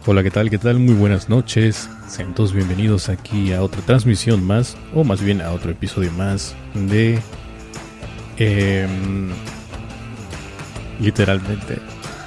Hola, ¿qué tal? ¿Qué tal? Muy buenas noches. Sean todos bienvenidos aquí a otra transmisión más, o más bien a otro episodio más de... literalmente.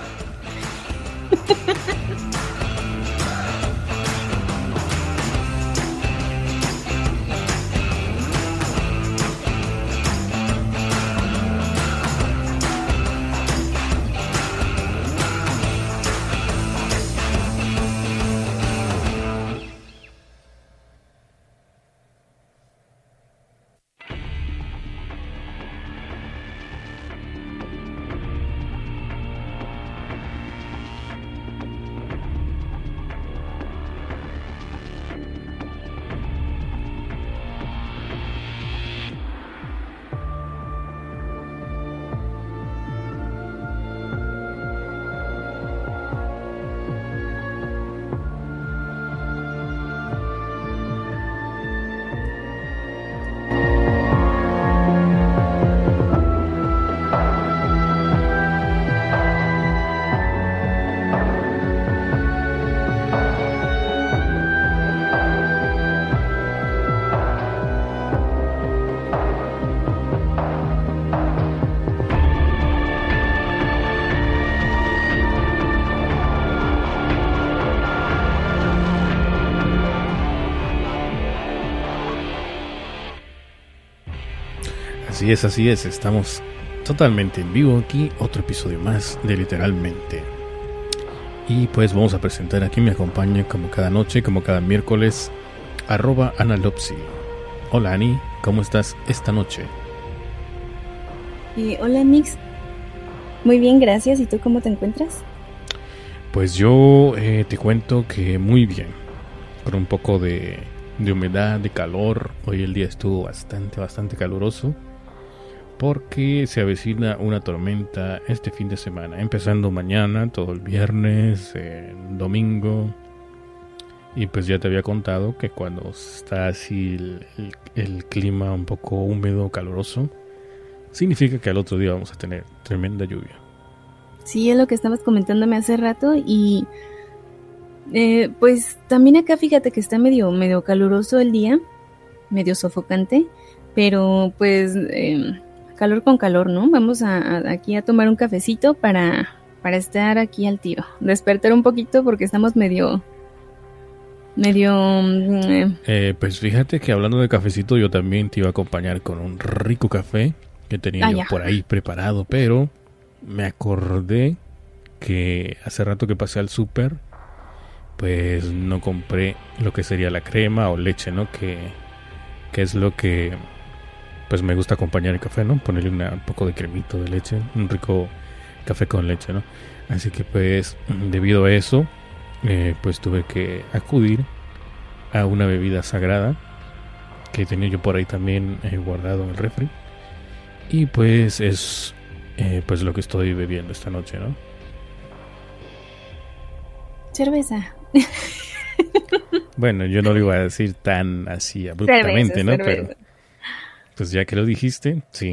Así es, estamos totalmente en vivo aquí, otro episodio más de Literalmente. Y pues vamos a presentar, aquí me acompaña como cada noche, como cada miércoles, @Analopsy. Hola Ani, ¿cómo estás esta noche? Hola Nix, muy bien, gracias. ¿Y tú cómo te encuentras? Pues yo te cuento que muy bien, con un poco de humedad, de calor. Hoy el día estuvo bastante caluroso, porque se avecina una tormenta este fin de semana, empezando mañana, todo el viernes, domingo. Y pues ya te había contado que cuando está así el clima un poco húmedo, caluroso, significa que al otro día vamos a tener tremenda lluvia. Sí, es lo que estabas comentándome hace rato y pues también acá fíjate que está medio caluroso el día, medio sofocante, pero pues calor con calor, ¿no? Vamos aquí a tomar un cafecito para estar aquí al tiro, despertar un poquito porque estamos medio pues fíjate que hablando de cafecito, yo también te iba a acompañar con un rico café que tenía yo por ahí preparado, pero me acordé que hace rato que pasé al súper, pues no compré lo que sería la crema o leche, ¿no? Que es lo que pues me gusta acompañar el café, ¿no? Ponerle un poco de cremito de leche, un rico café con leche, ¿no? Así que pues debido a eso, pues tuve que acudir a una bebida sagrada que tenía yo por ahí también guardado en el refri. Y pues es pues lo que estoy bebiendo esta noche, ¿no? Cerveza. Bueno, yo no lo iba a decir tan así abruptamente, ¿no? Cerveza. Pero pues ya que lo dijiste, sí.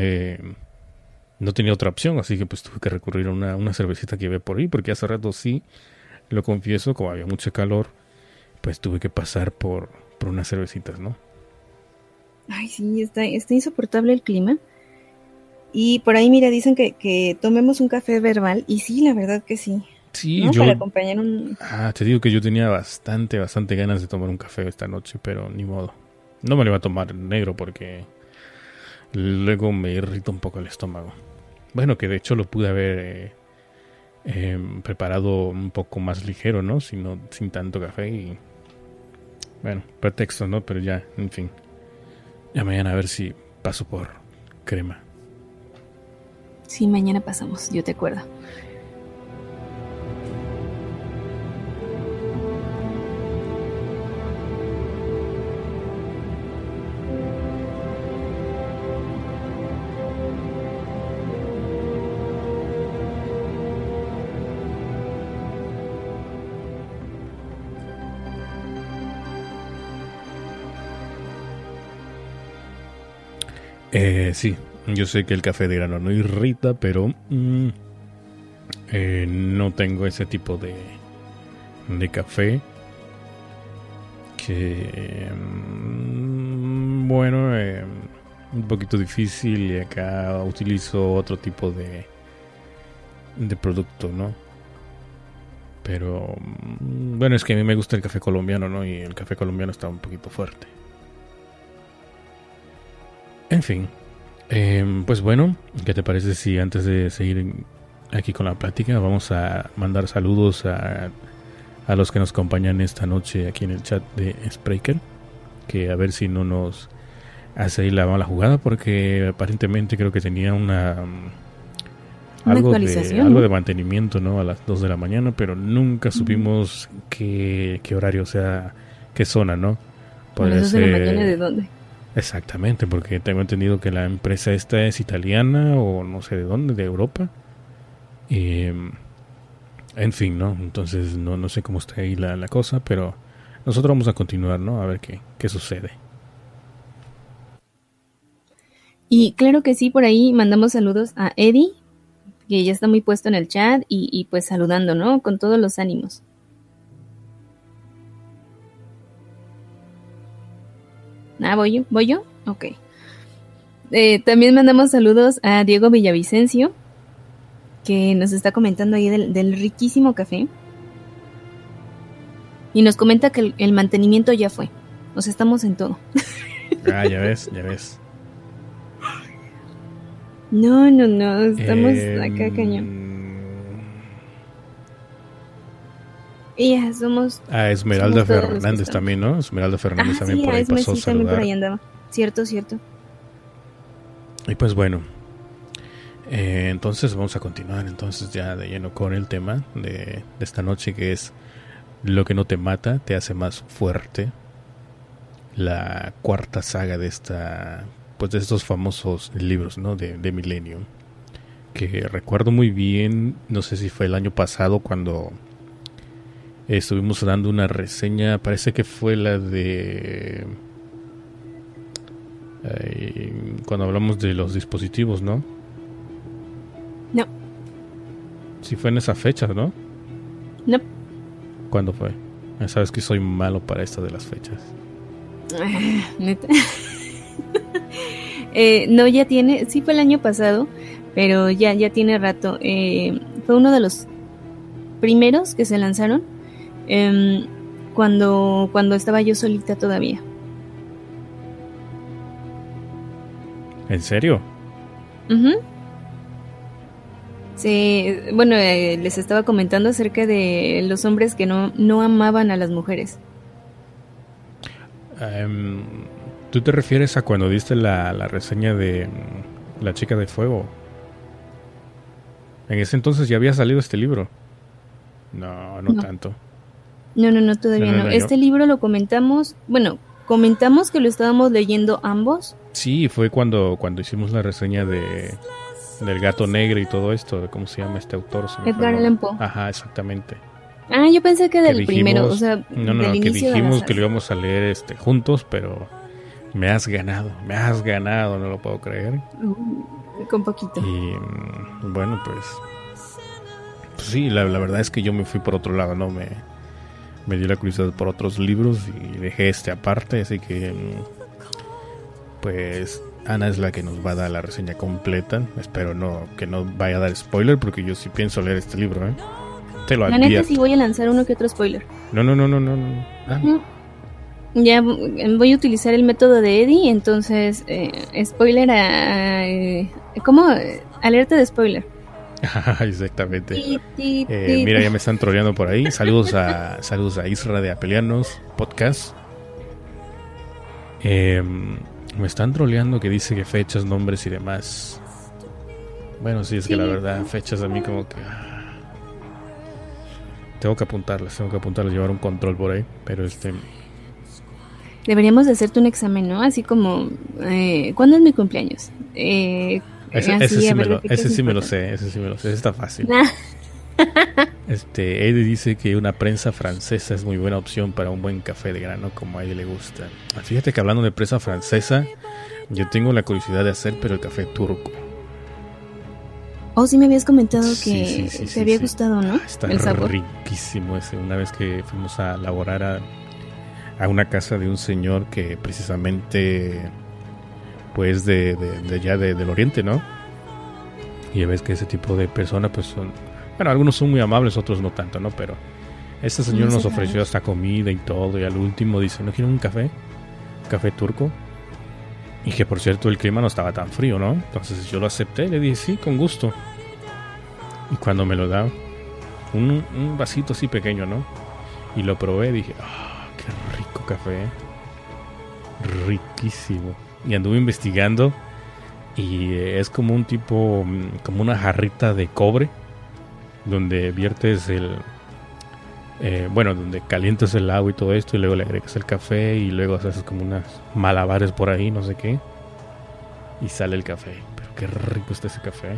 No tenía otra opción, así que pues tuve que recurrir a una cervecita que llevé por ahí, porque hace rato sí, lo confieso, como había mucho calor, pues tuve que pasar por unas cervecitas, ¿no? Ay, sí, está insoportable el clima. Y por ahí, mira, dicen que tomemos un café verbal, y sí, la verdad que sí. Sí, ¿no? yo... Para acompañar un... te digo que yo tenía bastante ganas de tomar un café esta noche, pero ni modo. No me lo iba a tomar negro porque luego me irrita un poco el estómago. Bueno, que de hecho lo pude haber preparado un poco más ligero, ¿no? Sin tanto café y... Bueno, pretexto, ¿no? Pero ya, en fin. Ya mañana a ver si paso por crema. Sí, mañana pasamos, yo te acuerdo. Sí, yo sé que el café de grano no irrita, pero no tengo ese tipo de café que, bueno, un poquito difícil, y acá utilizo otro tipo de producto, ¿no? Pero bueno, es que a mí me gusta el café colombiano, ¿no? Y el café colombiano está un poquito fuerte. En fin, pues bueno, ¿qué te parece si antes de seguir aquí con la plática vamos a mandar saludos a los que nos acompañan esta noche aquí en el chat de Spreaker? Que a ver si no nos hace ahí la mala jugada, porque aparentemente creo que tenía algo de mantenimiento, ¿no? A las 2 de la mañana, pero nunca supimos qué horario, o sea, qué zona, ¿no? ¿A las 2 de la mañana de dónde? Exactamente, porque tengo entendido que la empresa esta es italiana o no sé de dónde, de Europa. En fin, ¿no? Entonces no sé cómo está ahí la cosa, pero nosotros vamos a continuar, ¿no? A ver qué sucede. Y claro que sí, por ahí mandamos saludos a Eddie, que ya está muy puesto en el chat y pues saludando, ¿no? Con todos los ánimos. ¿Voy yo? Ok. También mandamos saludos a Diego Villavicencio, que nos está comentando ahí del riquísimo café. Y nos comenta que el mantenimiento ya fue. O sea, estamos en todo. Ya ves. No, estamos acá cañón. Y ya somos... Esmeralda Fernández también, ¿no? Esmeralda Fernández también, sí, por ahí pasó a saludar. También por ahí andaba. Cierto. Y pues bueno, entonces vamos a continuar entonces ya de lleno con el tema de esta noche, que es Lo que no te mata te hace más fuerte. La cuarta saga de de estos famosos libros, ¿no? De Millennium, que recuerdo muy bien, no sé si fue el año pasado cuando estuvimos dando una reseña, parece que fue la de cuando hablamos de los dispositivos, ¿no? No. Sí fue en esa fecha, ¿no? No. ¿Cuándo fue? Ya sabes que soy malo para esto de las fechas. ¿Neta? No, ya tiene, sí fue el año pasado, pero ya tiene rato. Fue uno de los primeros que se lanzaron cuando estaba yo solita todavía. ¿En serio? Uh-huh. Sí, bueno, les estaba comentando acerca de los hombres que no amaban a las mujeres. ¿Tú te refieres a cuando diste la reseña de La chica de fuego? En ese entonces ya había salido este libro. No tanto. No, todavía no. Este libro lo comentamos que lo estábamos leyendo ambos. Sí, fue cuando hicimos la reseña del gato negro y todo esto. ¿Cómo se llama este autor? Edgar Allan Poe. Ajá, exactamente. Yo pensé que del primero, o sea, del que inicio dijimos que lo íbamos a leer juntos, pero me has ganado, no lo puedo creer. Con poquito. Y bueno, pues sí, la verdad es que yo me fui por otro lado, ¿no? Me dio la curiosidad por otros libros y dejé aparte, así que pues Ana es la que nos va a dar la reseña completa. Espero que no vaya a dar spoiler, porque yo sí pienso leer este libro, ¿eh? Te lo advierto. La neta sí voy a lanzar uno que otro spoiler. No. Ya voy a utilizar el método de Eddie, entonces spoiler ¿cómo? Alerta de spoiler. Exactamente. Mira, ya me están troleando por ahí. Saludos a Isra de Apelianos Podcast. Me están troleando que dice que fechas, nombres y demás. Bueno, sí, es que la verdad, fechas a mí como que tengo que apuntarlas, llevar un control por ahí, pero deberíamos de hacerte un examen, ¿no? Así como ¿cuándo es mi cumpleaños? Ese sí me lo sé, está fácil. Eddie dice que una prensa francesa es muy buena opción para un buen café de grano, como a él le gusta. Fíjate que hablando de prensa francesa, yo tengo la curiosidad de hacer, pero el café turco. Oh, sí me habías comentado que te había gustado, ¿no? Está el sabor. Riquísimo ese. Una vez que fuimos a laborar a una casa de un señor que precisamente, pues, de allá del oriente, ¿no? Y ves que ese tipo de personas, pues, son... Bueno, algunos son muy amables, otros no tanto, ¿no? Pero este señor nos ofreció hasta comida y todo. Y al último dice, ¿no quieren un café? Café turco. Y que por cierto el clima no estaba tan frío, ¿no? Entonces yo lo acepté y le dije sí, con gusto. Y cuando me lo da un vasito así pequeño, ¿no? Y lo probé, dije, qué rico café. Riquísimo. Y anduve investigando y es como un tipo, como una jarrita de cobre donde viertes donde calientas el agua y todo esto y luego le agregas el café y luego haces como unas malabares por ahí, no sé qué, y sale el café. Pero qué rico está ese café.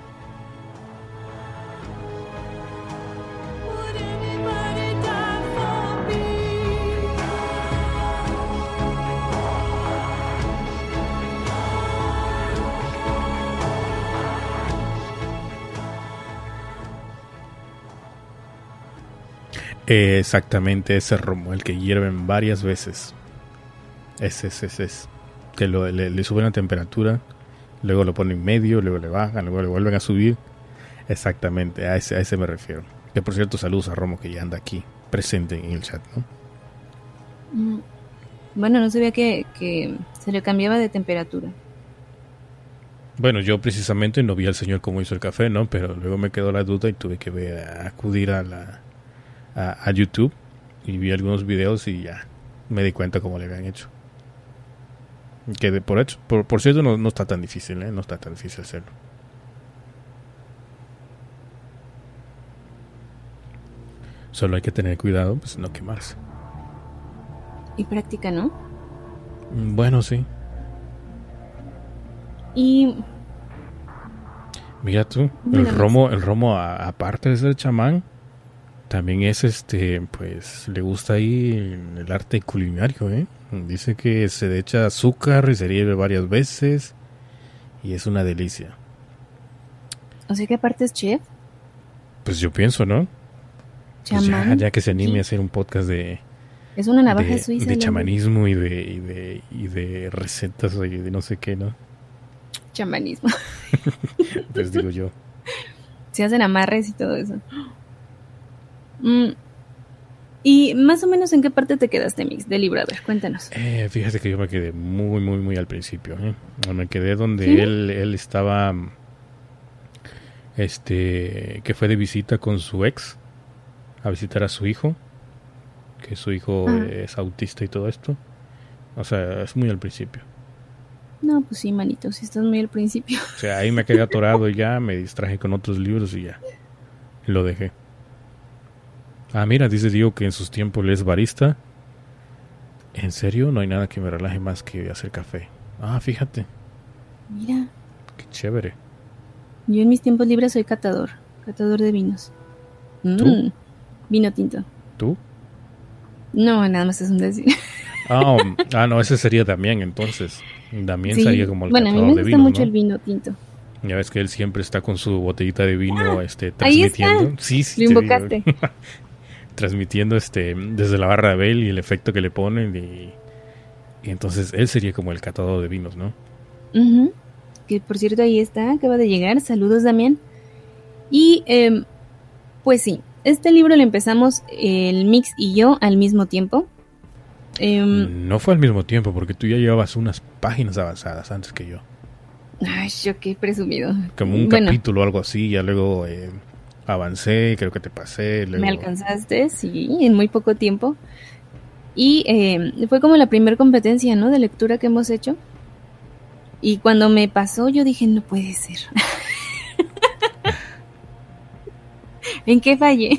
Exactamente, ese romo, el que hierven varias veces. Ese. Que le suben la temperatura, luego lo ponen medio, luego le bajan, luego le vuelven a subir. Exactamente, a ese me refiero. Que por cierto, saludos a Romo, que ya anda aquí, presente en el chat, ¿no? Bueno, no sabía que se le cambiaba de temperatura. Bueno, yo precisamente no vi al señor cómo hizo el café, ¿no? Pero luego me quedó la duda y tuve que acudir a YouTube y vi algunos videos y ya me di cuenta cómo le habían hecho. Que por cierto no está tan difícil, no está tan difícil hacerlo. Solo hay que tener cuidado, pues no quemarse. Y práctica, ¿no? Bueno, sí. Y mira tú, el romo aparte de ser chamán, también es pues le gusta ahí el arte culinario, Dice que se le echa azúcar y se hierve varias veces y es una delicia. O sea que aparte es chef. Pues yo pienso, ¿no? Chamán. Pues ya que se anime a hacer un podcast de... Es una navaja suiza. De chamanismo y de recetas y de no sé qué, ¿no? Chamanismo. Pues digo yo. Se hacen amarres y todo eso. Y más o menos, ¿en qué parte te quedaste, Mix, del libro? A ver, cuéntanos. Fíjate que yo me quedé muy, muy, muy al principio. Me quedé donde ¿Sí? él estaba, que fue de visita con su ex, a visitar a su hijo, que su hijo es autista y todo esto. O sea, es muy al principio. No, pues sí, manito, si estás muy al principio. O sea, ahí me quedé atorado y ya me distraje con otros libros y ya lo dejé. Mira, dice Diego que en sus tiempos él es barista. ¿En serio? No hay nada que me relaje más que hacer café. Fíjate. Mira. Qué chévere. Yo en mis tiempos libres soy catador de vinos. ¿Tú? Vino tinto. ¿Tú? No, nada más es un decir. No, ese sería Damián entonces. Damián sería como el catador de vinos. Bueno, a mí me gusta mucho, ¿no? El vino tinto. Ya ves que él siempre está con su botellita de vino transmitiendo. Ahí está. Sí, lo invocaste. Transmitiendo desde la barra de Bell y el efecto que le ponen y entonces él sería como el catador de vinos, ¿no? Uh-huh. Que por cierto ahí está, acaba de llegar. Saludos, Damián. Y pues sí, este libro lo empezamos el Mix y yo al mismo tiempo. No fue al mismo tiempo porque tú ya llevabas unas páginas avanzadas antes que yo. Ay, yo qué presumido. Como un capítulo o algo así, ya luego avancé, creo que te pasé. Luego... Me alcanzaste, sí, en muy poco tiempo. Y fue como la primera competencia, ¿no? De lectura que hemos hecho. Y cuando me pasó, yo dije, no puede ser. ¿En qué fallé?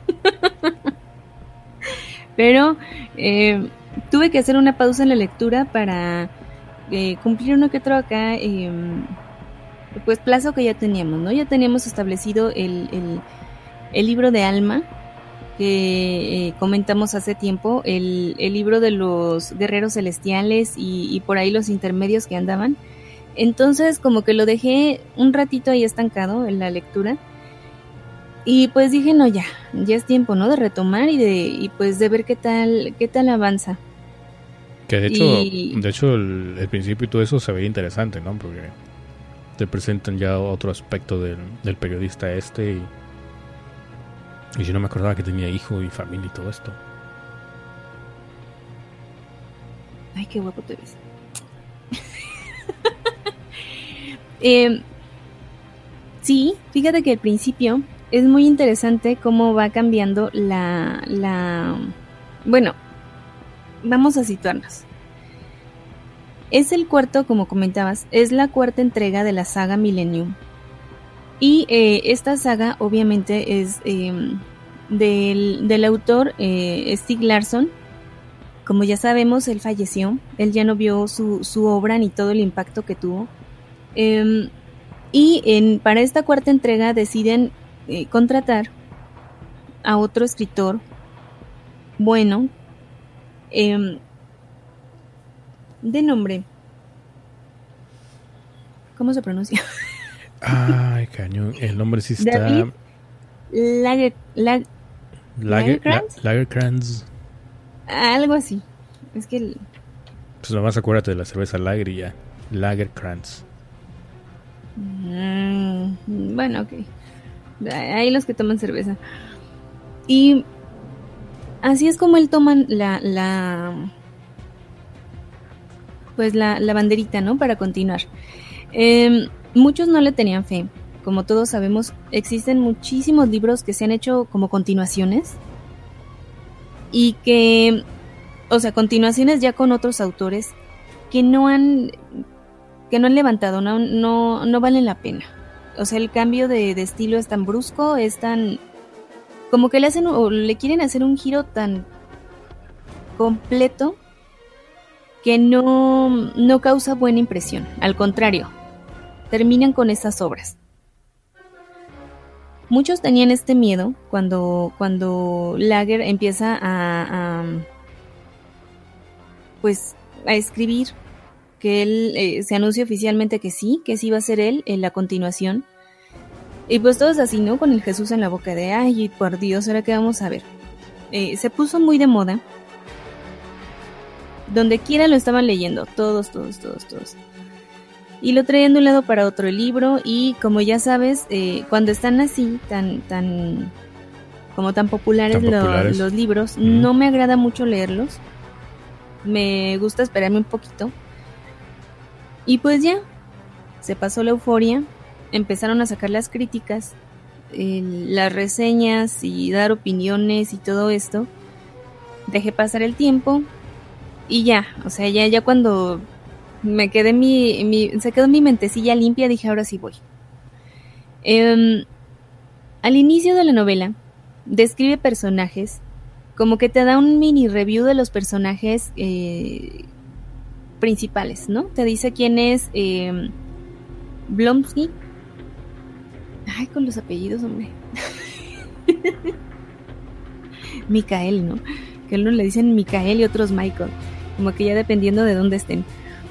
Pero tuve que hacer una pausa en la lectura para cumplir uno que otro acá, pues plazo que ya teníamos, ¿no? Ya teníamos establecido el libro de Alma que comentamos hace tiempo, el libro de los guerreros celestiales y por ahí los intermedios que andaban. Entonces como que lo dejé un ratito ahí estancado en la lectura. Y pues dije, no, ya es tiempo, ¿no? De retomar y pues de ver qué tal avanza. Que de hecho el principio y todo eso se veía interesante, ¿no? Porque te presentan ya otro aspecto del periodista y yo no me acordaba que tenía hijo y familia y todo esto. Ay, qué guapo te ves. Sí, fíjate que al principio es muy interesante cómo va cambiando Bueno, vamos a situarnos. Es el cuarto, como comentabas, es la cuarta entrega de la saga Millennium. Y esta saga obviamente es del autor Stieg Larsson. Como ya sabemos, él falleció, él ya no vio su obra ni todo el impacto que tuvo. Para esta cuarta entrega deciden contratar a otro escritor bueno, de nombre, ¿cómo se pronuncia? Ay, cañón, el nombre sí está... David Lagercrantz. Algo así. Es que... Pues nomás acuérdate de la cerveza Lager y ya. Lagercrantz. Bueno, ok. Hay los que toman cerveza. Y así es como él toma la banderita, ¿no? Para continuar. Muchos no le tenían fe. Como todos sabemos, existen muchísimos libros que se han hecho como continuaciones. Y que, o sea, continuaciones ya con otros autores que no han levantado, no valen la pena. O sea, el cambio de estilo es tan brusco, es tan... como que le hacen o le quieren hacer un giro tan completo que no causa buena impresión. Al contrario, terminan con esas obras. Muchos tenían este miedo cuando Lager empieza a escribir, que él se anuncia oficialmente que sí iba a ser él en la continuación. Y pues todos así, ¿no? Con el Jesús en la boca de, ay, por Dios, ¿ahora qué vamos a ver? Se puso muy de moda. Donde quiera lo estaban leyendo, todos. Y lo traían de un lado para otro el libro, y como ya sabes, cuando están así, tan populares los libros, no me agrada mucho leerlos. Me gusta esperarme un poquito. Y pues ya, se pasó la euforia, empezaron a sacar las críticas, las reseñas y dar opiniones y todo esto. Dejé pasar el tiempo y ya, o sea, ya cuando me quedé se quedó mi mentecilla limpia, dije, ahora sí voy. Al inicio de la novela describe personajes, como que te da un mini review de los personajes principales, ¿no? Te dice quién es Blonsky. Ay, con los apellidos, hombre. Michael, ¿no? Que uno le dicen Michael y otros Michael, como que ya dependiendo de dónde estén.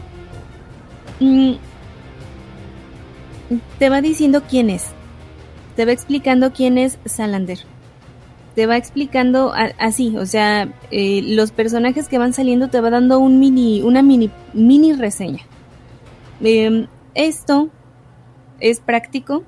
Te va diciendo quién es, te va explicando quién es Salander, te va explicando así, o sea, los personajes que van saliendo te va dando una mini reseña. Esto es práctico.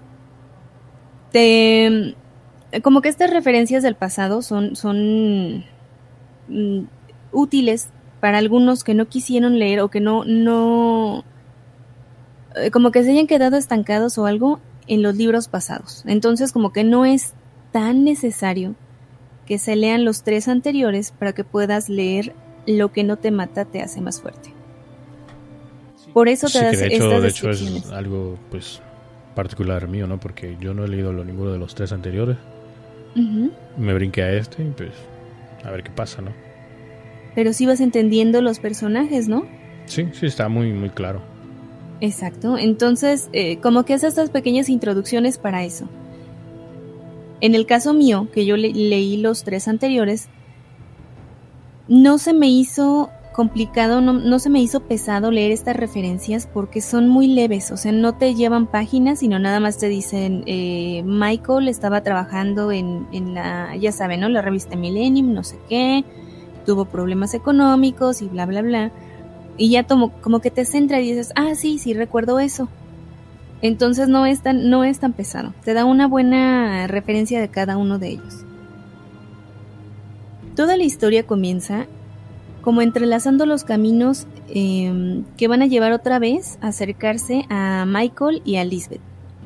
Como que estas referencias del pasado son útiles para algunos que no quisieron leer o que no como que se hayan quedado estancados o algo en los libros pasados. Entonces como que no es tan necesario que se lean los 3 anteriores para que puedas leer Lo que no te mata te hace más fuerte. Por eso te das estas descripciones. De hecho es algo pues particular mío, ¿no? Porque yo no he leído ninguno de los 3 anteriores. Me brinqué a este y pues a ver qué pasa, ¿no? Pero sí vas entendiendo los personajes, ¿no? Sí, está muy, muy claro. Exacto, entonces como que hace estas pequeñas introducciones para eso. En el caso mío, que yo leí los 3 anteriores, no se me hizo complicado, no se me hizo pesado leer estas referencias porque son muy leves, o sea, no te llevan páginas, sino nada más te dicen, Michael estaba trabajando en la, ya saben, ¿no? La revista Millennium, no sé qué, tuvo problemas económicos y bla, bla, bla, y ya como que te centra y dices, sí, recuerdo eso. Entonces no es tan pesado, te da una buena referencia de cada uno de ellos. Toda la historia comienza como entrelazando los caminos que van a llevar otra vez a acercarse a Michael y a Lisbeth.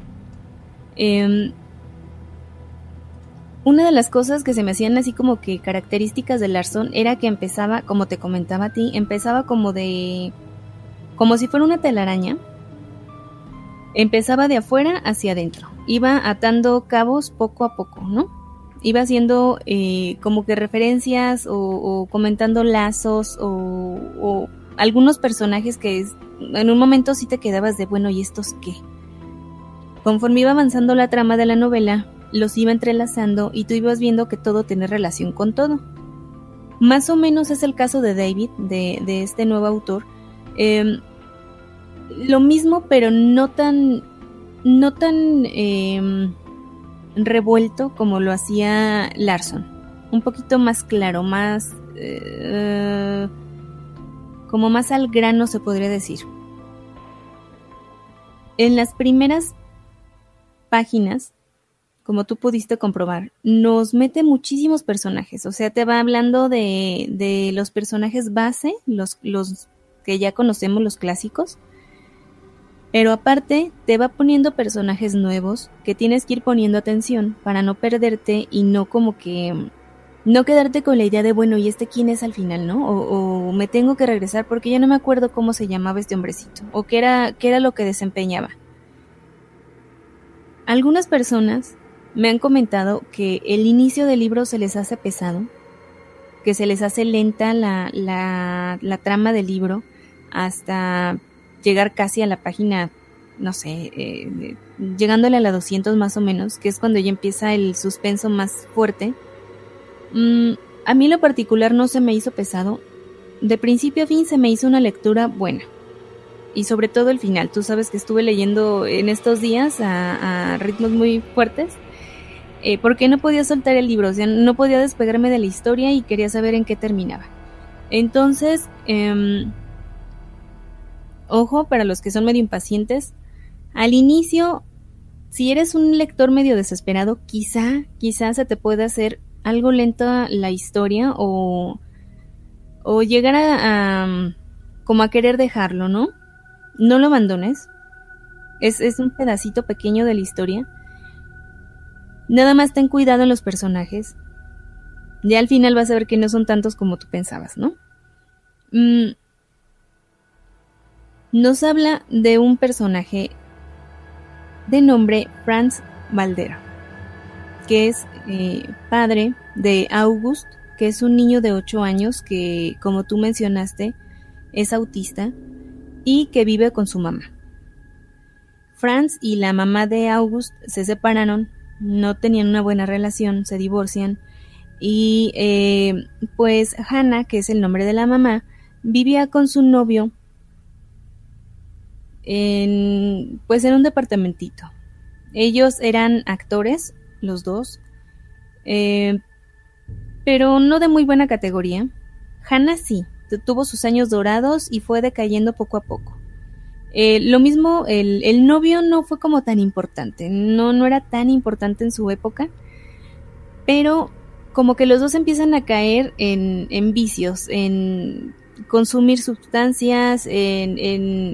Una de las cosas que se me hacían así como que características de Larson era que empezaba, como te comentaba a ti, empezaba como si fuera una telaraña. Empezaba de afuera hacia adentro, iba atando cabos poco a poco, ¿no? Iba haciendo como que referencias o comentando lazos o algunos personajes que en un momento sí te quedabas de, bueno, ¿y estos qué? Conforme iba avanzando la trama de la novela, los iba entrelazando y tú ibas viendo que todo tiene relación con todo. Más o menos es el caso de David, de este nuevo autor. Lo mismo, pero no tan revuelto como lo hacía Larson. Un poquito más claro, más como más al grano se podría decir. En las primeras páginas, como tú pudiste comprobar, nos mete muchísimos personajes, o sea, te va hablando de los personajes base, los que ya conocemos, los clásicos, pero aparte te va poniendo personajes nuevos que tienes que ir poniendo atención para no perderte y no como que no quedarte con la idea de, bueno, ¿y este quién es al final, no? O me tengo que regresar porque ya no me acuerdo cómo se llamaba este hombrecito o qué era lo que desempeñaba. Algunas personas me han comentado que el inicio del libro se les hace pesado, que se les hace lenta la trama del libro hasta llegar casi a la página, no sé, llegándole a la 200 más o menos, que es cuando ya empieza el suspenso más fuerte. A mí en lo particular no se me hizo pesado. De principio a fin se me hizo una lectura buena. Y sobre todo el final. Tú sabes que estuve leyendo en estos días a ritmos muy fuertes. Porque no podía soltar el libro. O sea, no podía despegarme de la historia y quería saber en qué terminaba. Entonces, ojo, para los que son medio impacientes, al inicio, si eres un lector medio desesperado, quizá se te pueda hacer algo lenta la historia o llegar a como a querer dejarlo, ¿no? No lo abandones. Es un pedacito pequeño de la historia. Nada más ten cuidado en los personajes. Ya al final vas a ver que no son tantos como tú pensabas, ¿no? Nos habla de un personaje de nombre Franz Valder, que es padre de August, que es un niño de 8 años que, como tú mencionaste, es autista y que vive con su mamá. Franz y la mamá de August se separaron, no tenían una buena relación, se divorcian y pues Hannah, que es el nombre de la mamá, vivía con su novio en un departamentito. Ellos eran actores, los dos, pero no de muy buena categoría. Hannah sí, tuvo sus años dorados y fue decayendo poco a poco. Lo mismo, el novio no fue como tan importante, no era tan importante en su época, pero como que los dos empiezan a caer en vicios, en consumir sustancias, en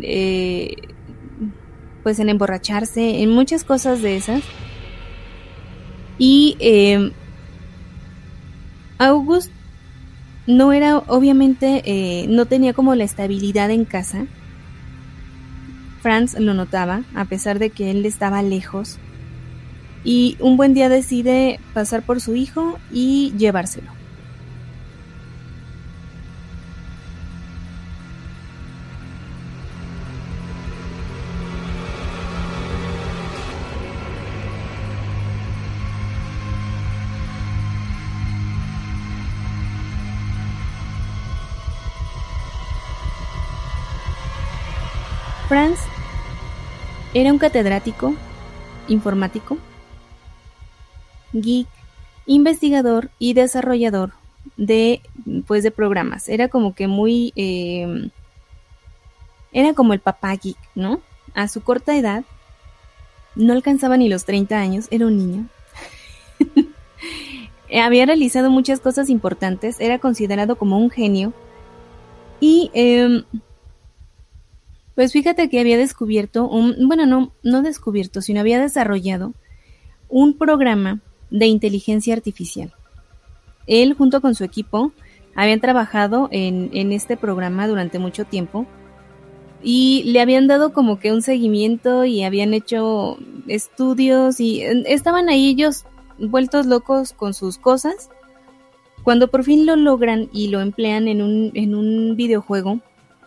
emborracharse, en muchas cosas de esas. Y August no era, obviamente, no tenía como la estabilidad en casa. Franz lo notaba, a pesar de que él estaba lejos. Y un buen día decide pasar por su hijo y llevárselo. Franz era un catedrático, informático, geek, investigador y desarrollador de programas. Era como que muy... era como el papá geek, ¿no? A su corta edad, no alcanzaba ni los 30 años, era un niño. Había realizado muchas cosas importantes, era considerado como un genio. Y pues fíjate que había descubierto, no descubierto, sino había desarrollado un programa de inteligencia artificial. Él junto con su equipo habían trabajado en este programa durante mucho tiempo y le habían dado como que un seguimiento y habían hecho estudios y estaban ahí ellos vueltos locos con sus cosas. Cuando por fin lo logran y lo emplean en un videojuego,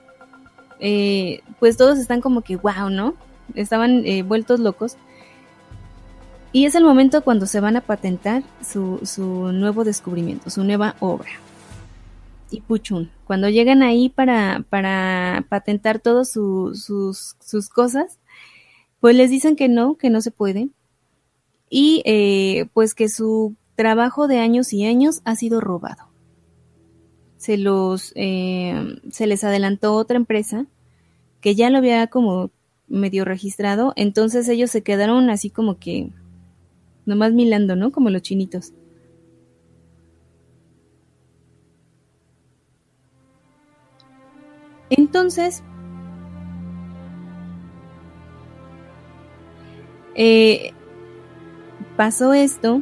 pues todos están como que wow, ¿no? Estaban vueltos locos. Y es el momento cuando se van a patentar su nuevo descubrimiento, su nueva obra. Y puchun, cuando llegan ahí para patentar todas sus cosas, pues les dicen que no se puede. Y pues que su trabajo de años y años ha sido robado. Se les adelantó otra empresa que ya lo había como medio registrado, entonces ellos se quedaron así como que nomás milando, ¿no? Como los chinitos. Entonces, pasó esto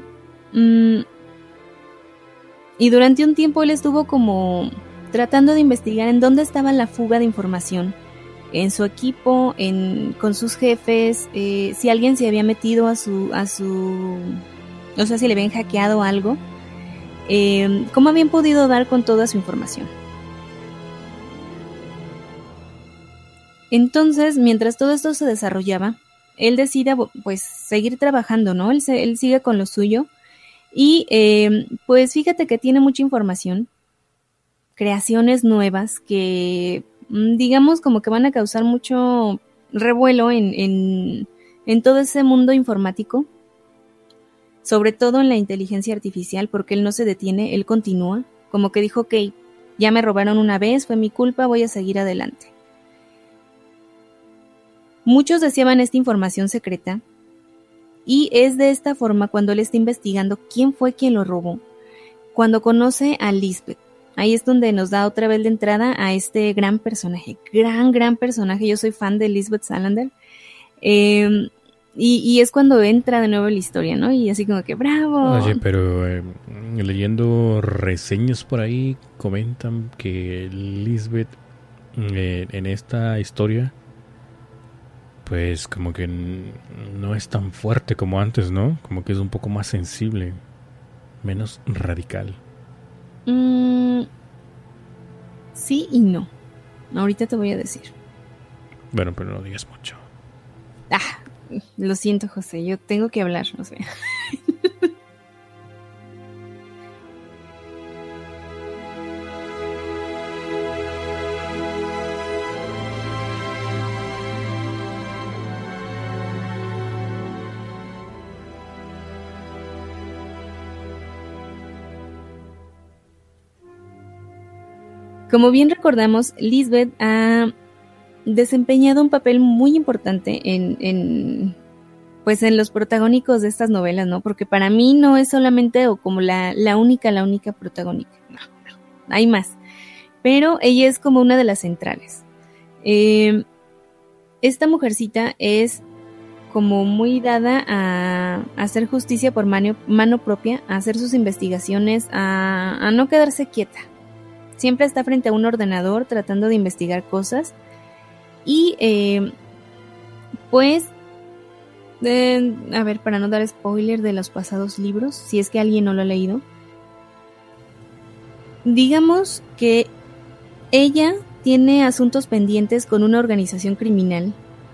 y durante un tiempo él estuvo como tratando de investigar en dónde estaba la fuga de información en su equipo, con sus jefes, si alguien se había metido a su, o sea, si le habían hackeado algo, cómo habían podido dar con toda su información. Entonces, mientras todo esto se desarrollaba, él decide pues seguir trabajando, ¿no? Él sigue con lo suyo y pues fíjate que tiene mucha información, creaciones nuevas que digamos como que van a causar mucho revuelo en todo ese mundo informático, sobre todo en la inteligencia artificial, porque él no se detiene, él continúa, como que dijo, ok, ya me robaron una vez, fue mi culpa, voy a seguir adelante. Muchos deseaban esta información secreta y es de esta forma cuando él está investigando quién fue quien lo robó, cuando conoce a Lisbeth. Ahí es donde nos da otra vez la entrada a este gran personaje, gran personaje. Yo soy fan de Lisbeth Salander. Y es cuando entra de nuevo la historia, ¿no? Y así como que ¡bravo! Oye, pero leyendo reseñas por ahí, comentan que Lisbeth en esta historia, pues como que no es tan fuerte como antes, ¿no? Como que es un poco más sensible, menos radical. Sí y no. Ahorita te voy a decir. Bueno, pero no digas mucho. Lo siento, José. Yo tengo que hablar, no sé. Como bien recordamos, Lisbeth ha desempeñado un papel muy importante en los protagónicos de estas novelas, ¿no? Porque para mí no es solamente o como la única protagónica. No, hay más. Pero ella es como una de las centrales. Esta mujercita es como muy dada a hacer justicia por mano propia, a hacer sus investigaciones, a no quedarse quieta. Siempre está frente a un ordenador tratando de investigar cosas y a ver, para no dar spoiler de los pasados libros, si es que alguien no lo ha leído, digamos que ella tiene asuntos pendientes con una organización criminal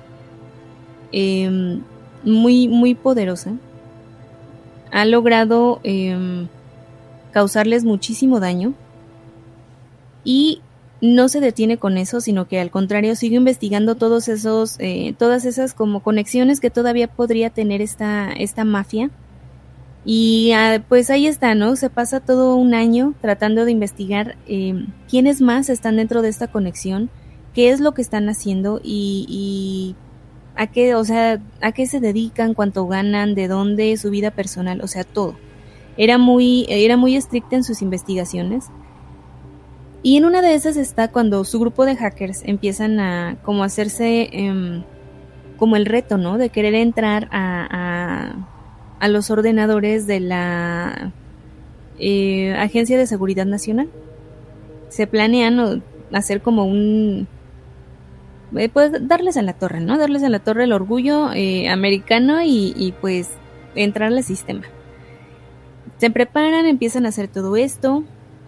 muy poderosa. Ha logrado causarles muchísimo daño. Y no se detiene con eso, sino que al contrario sigue investigando todas esas como conexiones que todavía podría tener esta mafia. Y pues ahí está, ¿no? Se pasa todo un año tratando de investigar quiénes más están dentro de esta conexión, qué es lo que están haciendo y a qué, o sea, a qué se dedican, cuánto ganan, de dónde, su vida personal, o sea, todo. Era muy estricta en sus investigaciones. Y en una de esas está cuando su grupo de hackers empiezan a como hacerse como el reto, ¿no? De querer entrar a los ordenadores de la Agencia de Seguridad Nacional. Se planean hacer como un... pues darles a la torre, ¿no? Darles a la torre el orgullo americano y pues entrar al sistema. Se preparan, empiezan a hacer todo esto.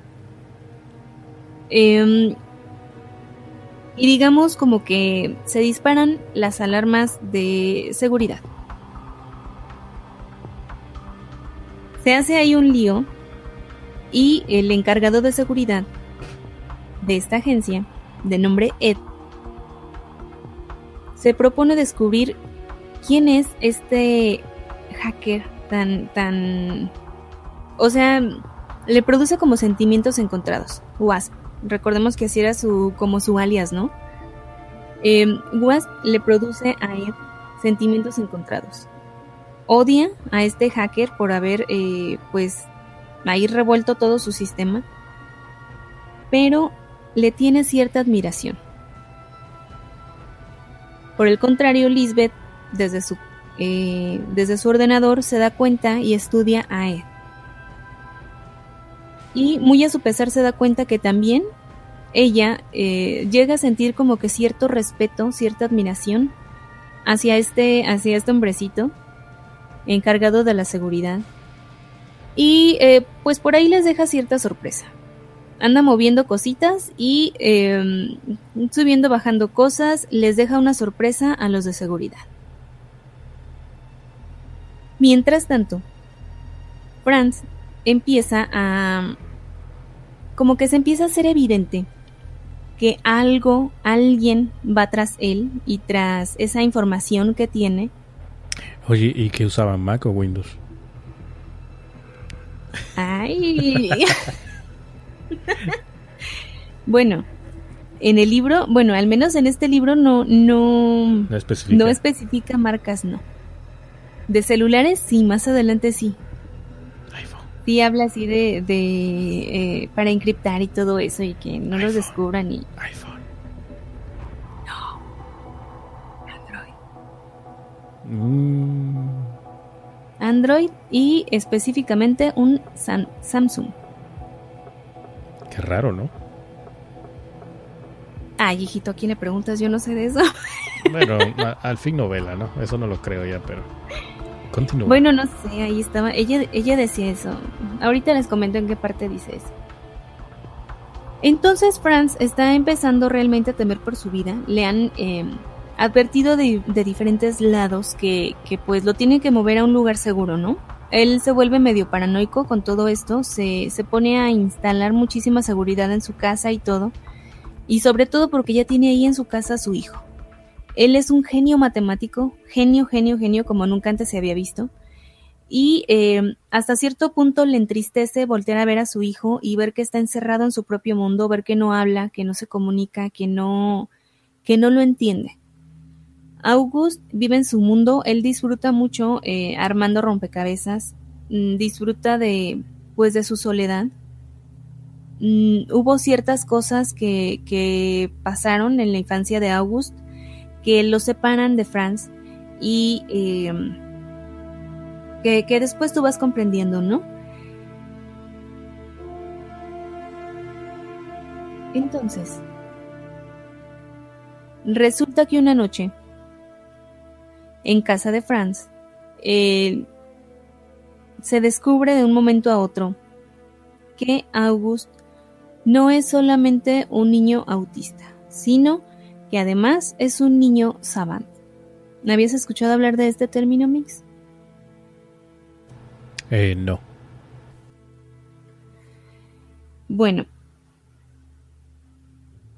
Y digamos como que se disparan las alarmas de seguridad. Se hace ahí un lío y el encargado de seguridad de esta agencia, de nombre Ed, se propone descubrir quién es este hacker tan... O sea, le produce como sentimientos encontrados. Wasp. Recordemos que así era como su alias, ¿no? Wasp le produce a Ed sentimientos encontrados. Odia a este hacker por haber, pues, ahí revuelto todo su sistema, pero le tiene cierta admiración. Por el contrario, Lisbeth, desde su ordenador, se da cuenta y estudia a Ed. Y muy a su pesar se da cuenta que también ella llega a sentir como que cierto respeto, cierta admiración hacia este hombrecito encargado de la seguridad. Y pues por ahí les deja cierta sorpresa. Anda moviendo cositas y subiendo, bajando cosas, les deja una sorpresa a los de seguridad. Mientras tanto, Franz empieza como que se empieza a hacer evidente que alguien va tras él y tras esa información que tiene. Oye, ¿y qué usaban, Mac o Windows? Ay. Bueno, en el libro, bueno, al menos en este libro no especifica marcas, no. De celulares sí, más adelante sí. iPhone. Sí habla así de para encriptar y todo eso y que no los descubran y... iPhone. No. Android. Android y específicamente un Samsung. Qué raro, ¿no? Ay, hijito, ¿a quién le preguntas? Yo no sé de eso. Bueno, al fin novela, ¿no? Eso no lo creo ya, pero... Continúa. Bueno, no sé, ahí estaba. Ella decía eso. Ahorita les comento en qué parte dice eso. Entonces Franz está empezando realmente a temer por su vida. Le han advertido de diferentes lados que pues lo tienen que mover a un lugar seguro, ¿no? Él se vuelve medio paranoico con todo esto. Se pone a instalar muchísima seguridad en su casa y todo. Y sobre todo porque ya tiene ahí en su casa a su hijo. Él es un genio matemático, genio como nunca antes se había visto. Y hasta cierto punto le entristece voltear a ver a su hijo y ver que está encerrado en su propio mundo, ver que no habla, que no se comunica, que no lo entiende. August vive en su mundo, él disfruta mucho armando rompecabezas, disfruta de su soledad. Hubo ciertas cosas que pasaron en la infancia de August que lo separan de Franz y que después tú vas comprendiendo, ¿no? Entonces, resulta que una noche, en casa de Franz, se descubre de un momento a otro que August no es solamente un niño autista, sino que además es un niño savant. ¿Habías escuchado hablar de este término, Mix? No. Bueno,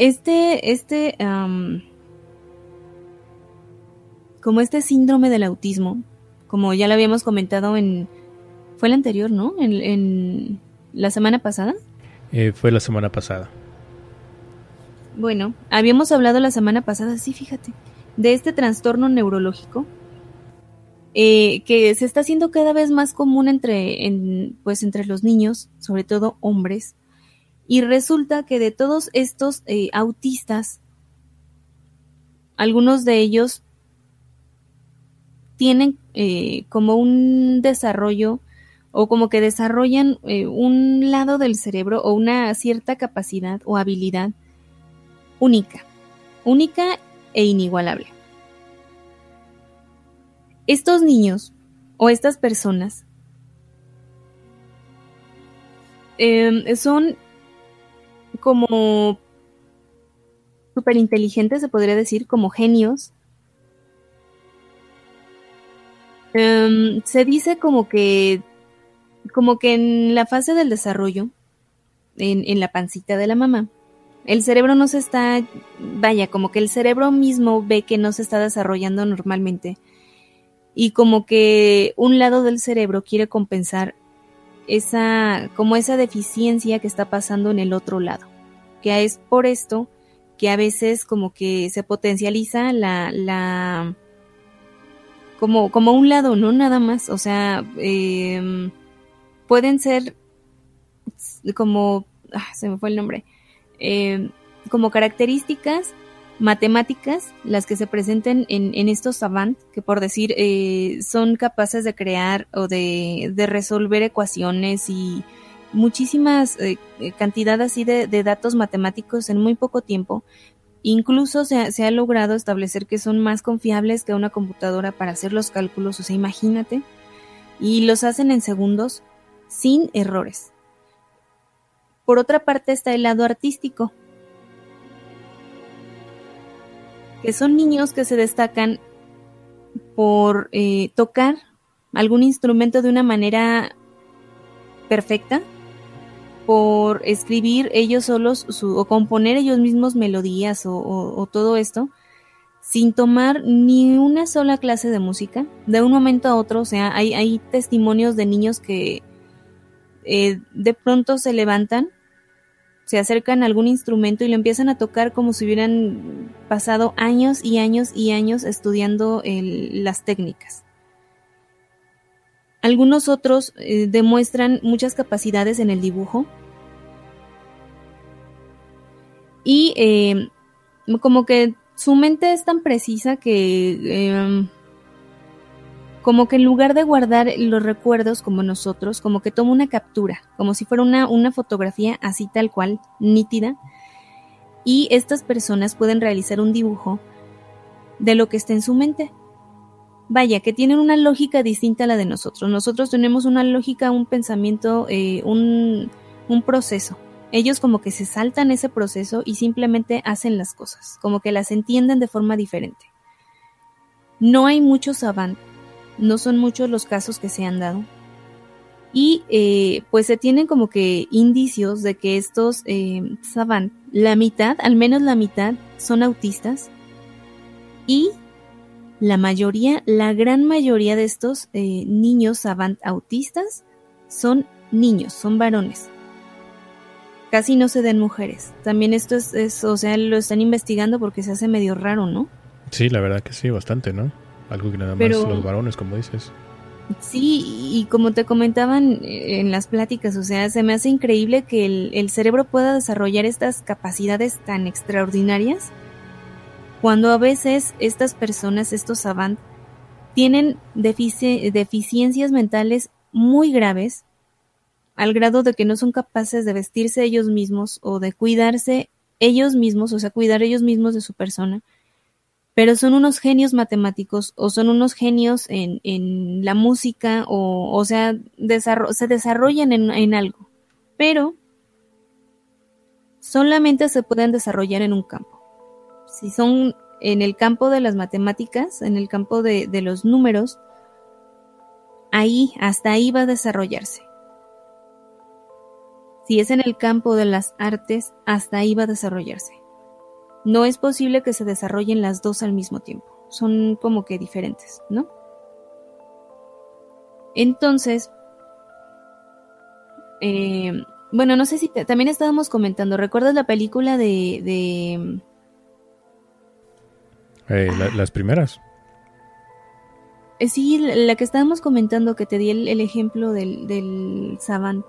como este síndrome del autismo, como ya lo habíamos comentado fue el anterior, ¿no? En la semana pasada. Fue la semana pasada. Bueno, habíamos hablado la semana pasada, sí, fíjate, de este trastorno neurológico que se está haciendo cada vez más común entre los niños, sobre todo hombres, y resulta que de todos estos autistas, algunos de ellos tienen como un desarrollo o como que desarrollan un lado del cerebro o una cierta capacidad o habilidad única e inigualable. Estos niños o estas personas son como súper inteligentes, se podría decir, como genios. Se dice como que en la fase del desarrollo, en la pancita de la mamá, el cerebro no se está, como que el cerebro mismo ve que no se está desarrollando normalmente y como que un lado del cerebro quiere compensar esa deficiencia que está pasando en el otro lado, que es por esto que a veces como que se potencializa como un lado, no nada más, o sea, pueden ser como, se me fue el nombre, como características matemáticas las que se presenten en estos savant, que por decir son capaces de crear o de resolver ecuaciones y muchísimas cantidad así de datos matemáticos en muy poco tiempo. Incluso se ha logrado establecer que son más confiables que una computadora para hacer los cálculos, o sea, imagínate, y los hacen en segundos sin errores. Por otra parte está el lado artístico, que son niños que se destacan por tocar algún instrumento de una manera perfecta, por escribir ellos solos o componer ellos mismos melodías o todo esto, sin tomar ni una sola clase de música, de un momento a otro. O sea, hay testimonios de niños que de pronto se levantan, se acercan a algún instrumento y lo empiezan a tocar como si hubieran pasado años y años y años estudiando las técnicas. Algunos otros demuestran muchas capacidades en el dibujo y como que su mente es tan precisa que como que en lugar de guardar los recuerdos como nosotros, como que toma una captura, como si fuera una fotografía así tal cual, nítida, y estas personas pueden realizar un dibujo de lo que está en su mente. Vaya, que tienen una lógica distinta a la de nosotros. Nosotros tenemos una lógica, un pensamiento, un proceso. Ellos como que se saltan ese proceso y simplemente hacen las cosas, como que las entienden de forma diferente. No hay muchos savant, no son muchos los casos que se han dado. Y pues se tienen como que indicios de que estos savant, la mitad, al menos la mitad, son autistas. Y la gran mayoría de estos niños savant autistas son niños, son varones. Casi no se den mujeres. También esto es, o sea, lo están investigando porque se hace medio raro, ¿no? Sí, la verdad que sí, bastante, ¿no? Algo que nada más los varones, como dices. Sí, y como te comentaban en las pláticas, o sea, se me hace increíble que el cerebro pueda desarrollar estas capacidades tan extraordinarias cuando a veces estas personas, estos savant, tienen deficiencias mentales muy graves, al grado de que no son capaces de vestirse ellos mismos o de cuidarse ellos mismos, o sea, cuidar ellos mismos de su persona, pero son unos genios matemáticos o son unos genios en la música o sea, se desarrollan en algo, pero solamente se pueden desarrollar en un campo. Si son en el campo de las matemáticas, en el campo de los números, hasta ahí va a desarrollarse. Si es en el campo de las artes, hasta ahí va a desarrollarse. no es posible que se desarrollen las dos al mismo tiempo. Son como que diferentes, ¿no? Entonces, bueno, no sé si también estábamos comentando, ¿recuerdas la película las primeras? Sí, la que estábamos comentando, que te di el ejemplo del Savant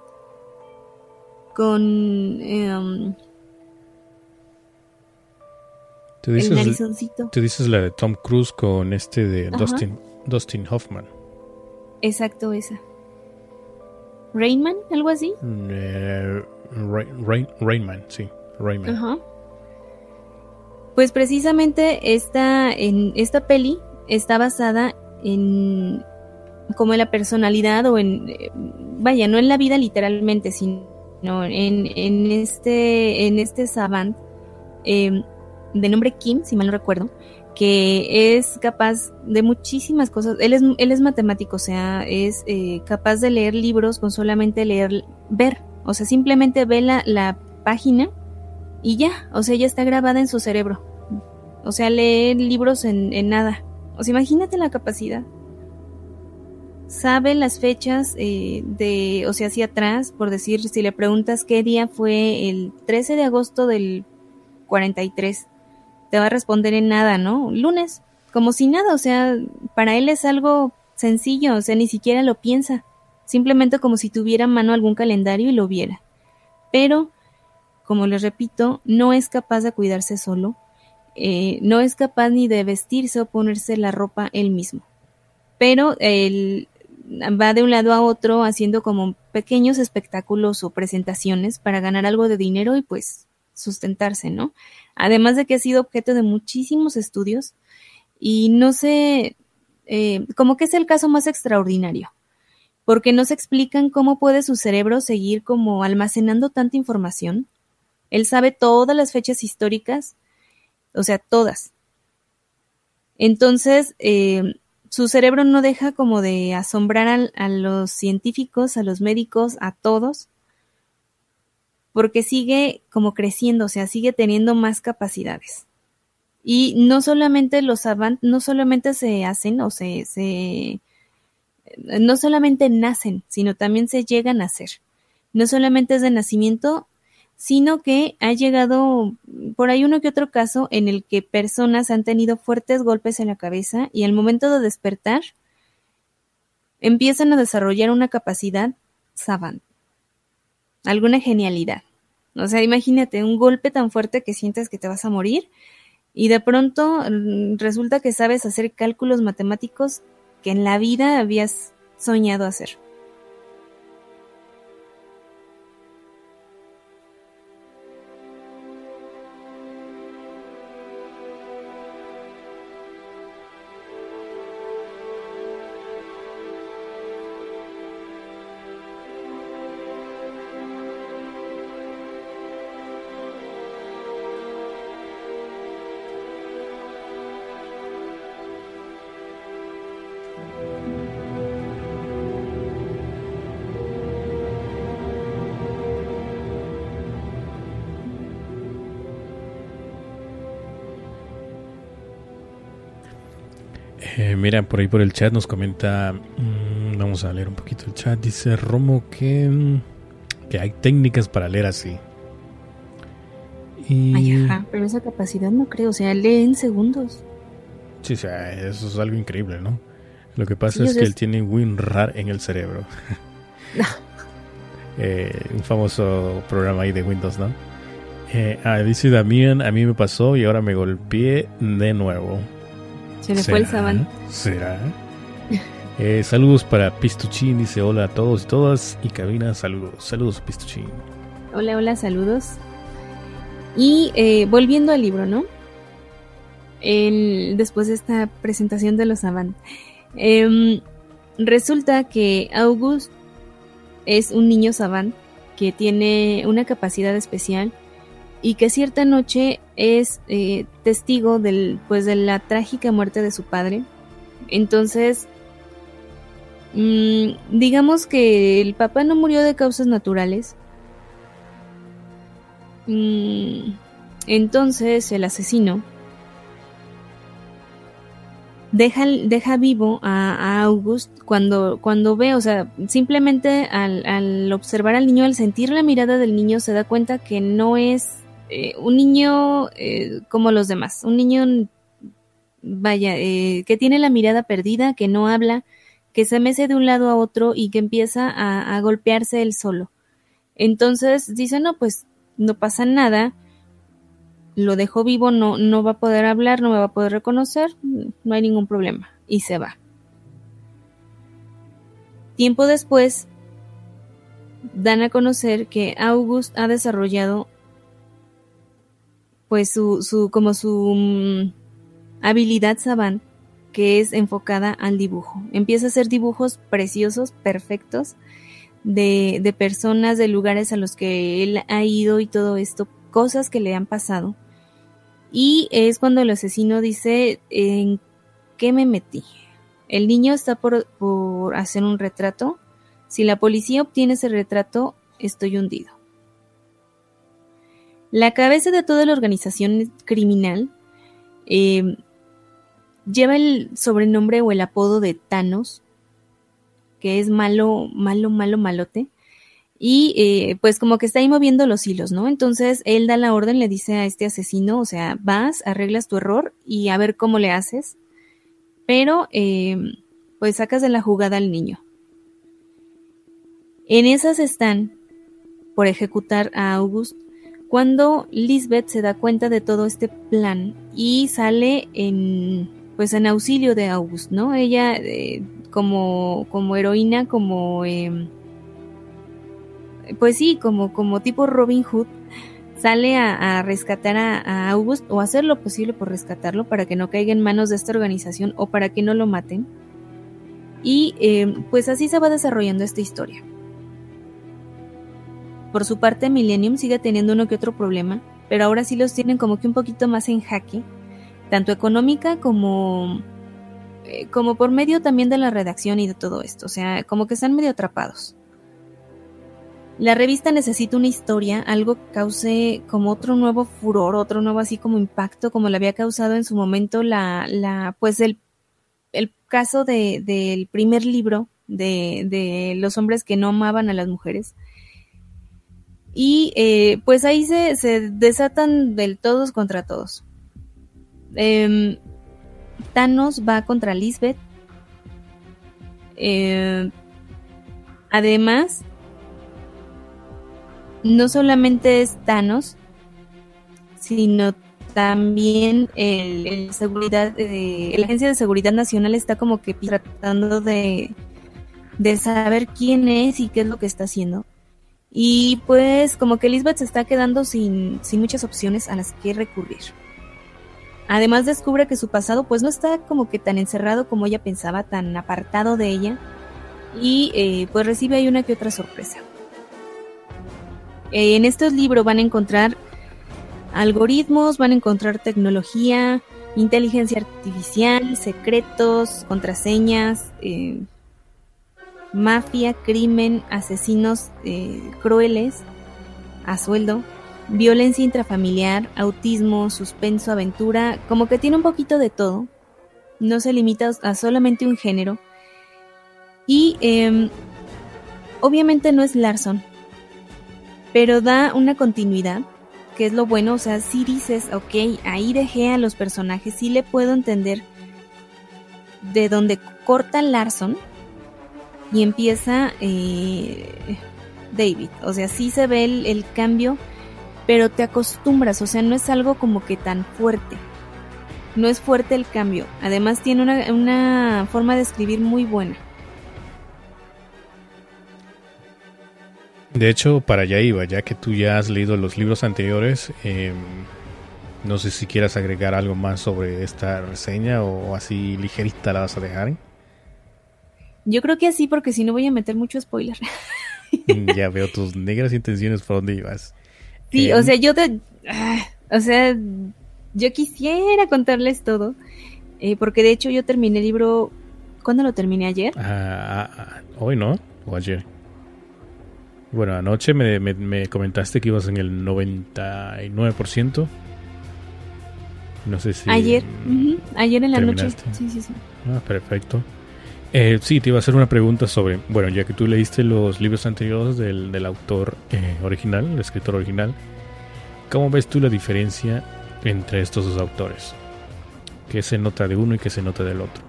con el narizoncito. Tú dices la de Tom Cruise con de Dustin Hoffman. Exacto, esa. ¿Rayman? ¿Algo así? Rayman, sí. Rayman. Ajá. Pues precisamente esta peli está basada en como en la personalidad o vaya, no en la vida literalmente, sino en este savant de nombre Kim, si mal no recuerdo, que es capaz de muchísimas cosas. Él es matemático, o sea, es capaz de leer libros con solamente ver, o sea, simplemente ve la página y ya, o sea, ya está grabada en su cerebro. O sea, lee libros en nada. O sea, imagínate la capacidad. Sabe las fechas o sea, hacia atrás, por decir, si le preguntas qué día fue el 13 de agosto del 43, te va a responder en nada, ¿no? Lunes, como si nada, o sea, para él es algo sencillo, o sea, ni siquiera lo piensa, simplemente como si tuviera a mano algún calendario y lo viera. Pero, como les repito, no es capaz de cuidarse solo, no es capaz ni de vestirse o ponerse la ropa él mismo. Pero él va de un lado a otro haciendo como pequeños espectáculos o presentaciones para ganar algo de dinero y pues sustentarse, ¿no? Además de que ha sido objeto de muchísimos estudios y no sé, como que es el caso más extraordinario, porque no se explican cómo puede su cerebro seguir como almacenando tanta información. Él sabe todas las fechas históricas, o sea, todas. Entonces, su cerebro no deja como de asombrar a los científicos, a los médicos, a todos, porque sigue como creciendo, o sea, sigue teniendo más capacidades. Y no solamente los savant, no solamente se hacen o no solamente nacen, sino también se llegan a hacer. No solamente es de nacimiento, sino que ha llegado por ahí uno que otro caso en el que personas han tenido fuertes golpes en la cabeza y al momento de despertar empiezan a desarrollar una capacidad savant, alguna genialidad. O sea, imagínate un golpe tan fuerte que sientes que te vas a morir y de pronto resulta que sabes hacer cálculos matemáticos que en la vida habías soñado hacer. Mira, por ahí por el chat nos comenta, vamos a leer un poquito el chat, dice Romo que hay técnicas para leer así. Ay, ajá, pero esa capacidad no creo, o sea, lee en segundos. Sí, o sea, eso es algo increíble, ¿no? Lo que pasa es que él tiene WinRAR en el cerebro. Un famoso programa ahí de Windows, ¿no? Dice Damián, a mí me pasó y ahora me golpeé de nuevo. Se le fue el savant. ¿Será? Saludos para Pistuchín, dice hola a todos y todas. Y cabina, saludos Pistuchín. Hola, saludos. Y volviendo al libro, ¿no? Después de esta presentación de los savant, resulta que August es un niño savant que tiene una capacidad especial y que cierta noche es testigo de la trágica muerte de su padre. Entonces, digamos que el papá no murió de causas naturales, Entonces el asesino deja vivo a August cuando ve, o sea, simplemente al observar al niño, al sentir la mirada del niño, se da cuenta que no es un niño como los demás, un niño, vaya, que tiene la mirada perdida, que no habla, que se mece de un lado a otro y que empieza a golpearse él solo. Entonces dice, no, pues no pasa nada, lo dejó vivo, no va a poder hablar, no me va a poder reconocer, no hay ningún problema, y se va. Tiempo después dan a conocer que August ha desarrollado pues su habilidad savant, que es enfocada al dibujo. Empieza a hacer dibujos preciosos, perfectos, de personas, de lugares a los que él ha ido y todo esto, cosas que le han pasado. Y es cuando el asesino dice, ¿en qué me metí? El niño está por hacer un retrato. Si la policía obtiene ese retrato, estoy hundido. La cabeza de toda la organización criminal lleva el sobrenombre o el apodo de Thanos, que es malote. Y pues como que está ahí moviendo los hilos, ¿no? Entonces él da la orden, le dice a este asesino, o sea, vas, arreglas tu error y a ver cómo le haces. Pero pues sacas de la jugada al niño. En esas están por ejecutar a August cuando Lisbeth se da cuenta de todo este plan y sale en auxilio de August, ¿no? Ella como heroína, como pues sí, como tipo Robin Hood, sale a rescatar a August o hacer lo posible por rescatarlo para que no caiga en manos de esta organización o para que no lo maten. Y pues así se va desarrollando esta historia. Por su parte, Millennium sigue teniendo uno que otro problema, pero ahora sí los tienen como que un poquito más en jaque, tanto económica como por medio también de la redacción y de todo esto, o sea, como que están medio atrapados. La revista necesita una historia, algo que cause como otro nuevo furor, otro nuevo así como impacto, como le había causado en su momento pues el caso del primer libro de los hombres que no amaban a las mujeres. Y pues ahí se desatan del todos contra todos. Thanos va contra Lisbeth. Además, no solamente es Thanos, sino también la Agencia de Seguridad Nacional está como que tratando de saber quién es y qué es lo que está haciendo. Y pues como que Lisbeth se está quedando sin muchas opciones a las que recurrir. Además descubre que su pasado pues no está como que tan encerrado como ella pensaba, tan apartado de ella. Y pues recibe ahí una que otra sorpresa. En estos libros van a encontrar algoritmos, van a encontrar tecnología, inteligencia artificial, secretos, contraseñas, mafia, crimen, asesinos crueles a sueldo, violencia intrafamiliar, autismo, suspenso, aventura, como que tiene un poquito de todo, no se limita a solamente un género. Y obviamente no es Larson, pero da una continuidad, que es lo bueno, o sea, si dices, ok, ahí dejé a los personajes, sí le puedo entender de donde corta Larson y empieza David, o sea, sí se ve el cambio, pero te acostumbras, o sea, no es algo como que tan fuerte, no es fuerte el cambio, además tiene una forma de escribir muy buena. De hecho, para allá iba, ya que tú ya has leído los libros anteriores, no sé si quieras agregar algo más sobre esta reseña o así ligerita la vas a dejar. Yo creo que así, porque si no voy a meter mucho spoiler. Ya veo tus negras intenciones por dónde ibas. Sí, o sea, yo quisiera contarles todo, porque de hecho yo terminé el libro, ¿cuándo lo terminé? ¿Ayer? Hoy, ¿no? O ayer. Bueno, anoche me comentaste que ibas en el 99%. No sé si... Ayer en la noche. Sí. Perfecto. Sí, te iba a hacer una pregunta sobre... Bueno, ya que tú leíste los libros anteriores del autor original, el escritor original, ¿cómo ves tú la diferencia entre estos dos autores? ¿Qué se nota de uno y qué se nota del otro?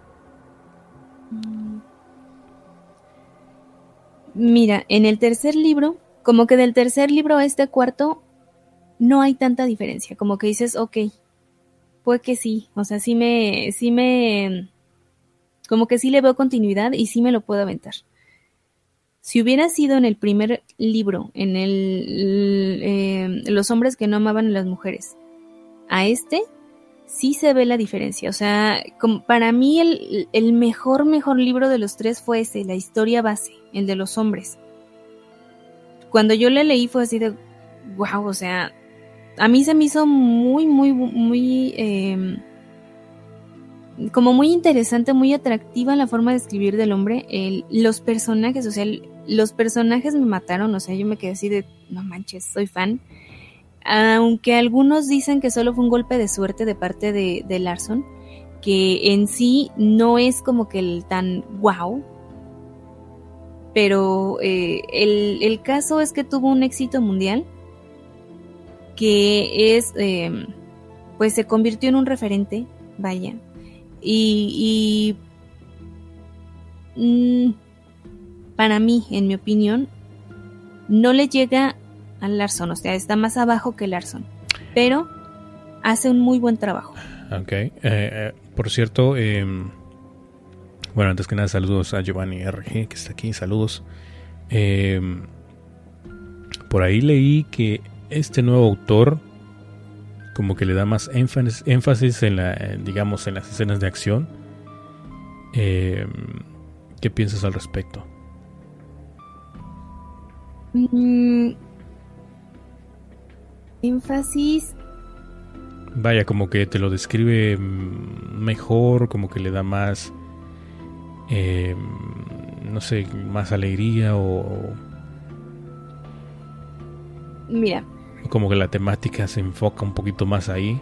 Mira, en el tercer libro, como que del tercer libro a este cuarto, no hay tanta diferencia. Como que dices, ok, pues que sí, o sea, como que sí le veo continuidad y sí me lo puedo aventar. Si hubiera sido en el primer libro, en los hombres que no amaban a las mujeres, a este sí se ve la diferencia. O sea, para mí el mejor libro de los tres fue ese, la historia base, el de los hombres. Cuando yo le leí fue así de, wow, o sea, a mí se me hizo muy como muy interesante, muy atractiva la forma de escribir del hombre. Los personajes, o sea, los personajes me mataron, o sea, yo me quedé así de, no manches, soy fan. Aunque algunos dicen que solo fue un golpe de suerte de parte de Larson, que en sí no es como que el tan wow, pero el caso es que tuvo un éxito mundial, que es, pues se convirtió en un referente, vaya, y para mí, en mi opinión, no le llega a Larson, o sea, está más abajo que Larson, pero hace un muy buen trabajo. Ok, por cierto, bueno, antes que nada, saludos a Giovanni RG, que está aquí, saludos. Por ahí leí que este nuevo autor como que le da más énfasis en digamos, en las escenas de acción. ¿Qué piensas al respecto? Énfasis. Vaya, como que te lo describe mejor, como que le da más, no sé, más alegría o... Mira. Como que la temática se enfoca un poquito más ahí.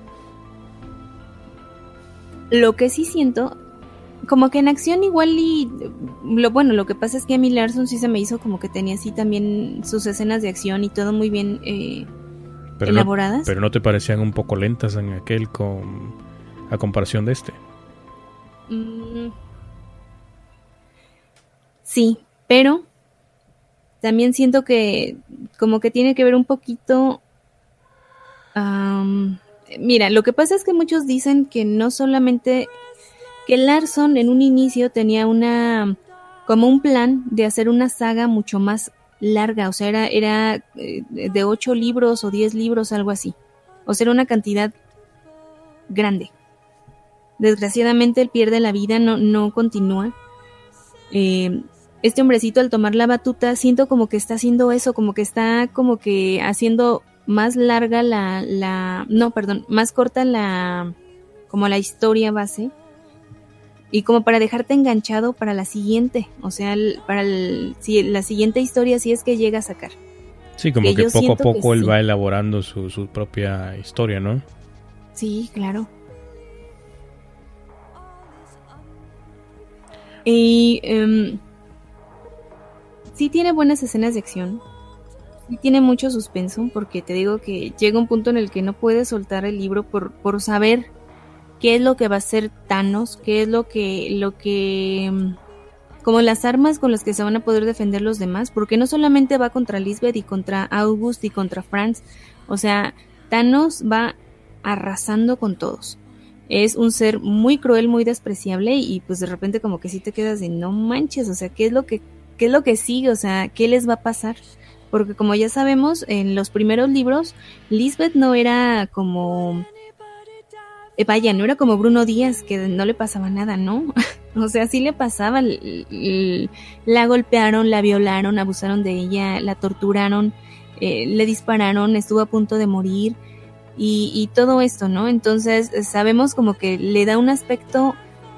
Lo que sí siento, como que en acción igual y... Lo que pasa es que a mí Larson sí se me hizo como que tenía así también sus escenas de acción y todo muy bien elaboradas. Pero no te parecían un poco lentas en aquel a comparación de este. Sí, pero también siento que como que tiene que ver un poquito... mira, lo que pasa es que muchos dicen que no solamente... que Larson en un inicio tenía como un plan de hacer una saga mucho más larga, o sea, era de 8 libros o 10 libros, algo así. O sea, era una cantidad grande. Desgraciadamente él pierde la vida, no continúa. Este hombrecito al tomar la batuta, siento como que está haciendo eso, como que está como que haciendo más larga más corta como la historia base. Y como para dejarte enganchado para la siguiente, o sea, la siguiente historia si es que llega a sacar. Sí, como que poco a poco él va elaborando su propia historia, ¿no? Sí, claro. Y sí tiene buenas escenas de acción, sí tiene mucho suspenso, porque te digo que llega un punto en el que no puedes soltar el libro por saber qué es lo que va a hacer Thanos, qué es lo que como las armas con las que se van a poder defender los demás, porque no solamente va contra Lisbeth y contra August y contra Franz, o sea, Thanos va arrasando con todos. Es un ser muy cruel, muy despreciable y pues de repente como que sí te quedas de no manches, o sea, ¿qué es lo que sigue? O sea, ¿qué les va a pasar? Porque como ya sabemos, en los primeros libros, Lisbeth no era como... vaya, no era como Bruno Díaz, que no le pasaba nada, ¿no? O sea, sí le pasaba, la golpearon, la violaron, abusaron de ella, la torturaron, le dispararon, estuvo a punto de morir y todo esto, ¿no? Entonces sabemos como que le da un aspecto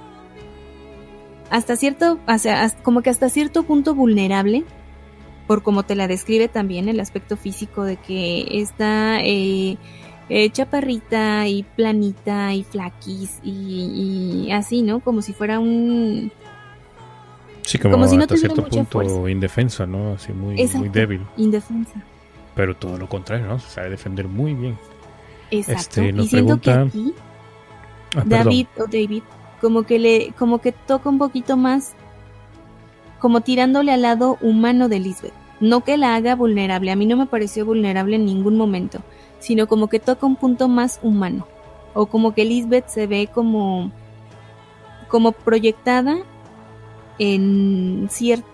como que hasta cierto punto vulnerable, por como te la describe también el aspecto físico de que está... chaparrita y planita y flaquis y así, ¿no? Como si fuera un... Sí, como si no hasta cierto punto fuerza. Indefensa, ¿no? Así muy débil. Indefensa. Pero todo lo contrario, ¿no? Se sabe defender muy bien. Exacto. Nos y siento pregunta... que aquí David como que toca un poquito más, como tirándole al lado humano de Lisbeth. No que la haga vulnerable, a mí no me pareció vulnerable en ningún momento, sino como que toca un punto más humano, o como que Lisbeth se ve como proyectada en cierto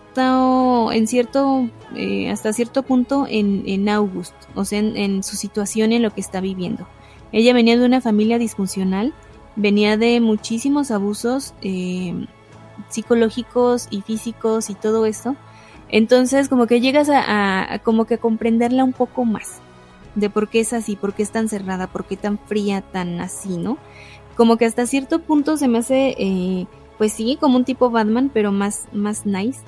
hasta cierto punto en August, o sea, en su situación, en lo que está viviendo. Ella venía de una familia disfuncional, venía de muchísimos abusos psicológicos y físicos y todo esto. Entonces como que llegas a como que comprenderla un poco más de por qué es así, por qué es tan cerrada, por qué tan fría, tan así, ¿no? Como que hasta cierto punto se me hace, pues sí, como un tipo Batman, pero más nice.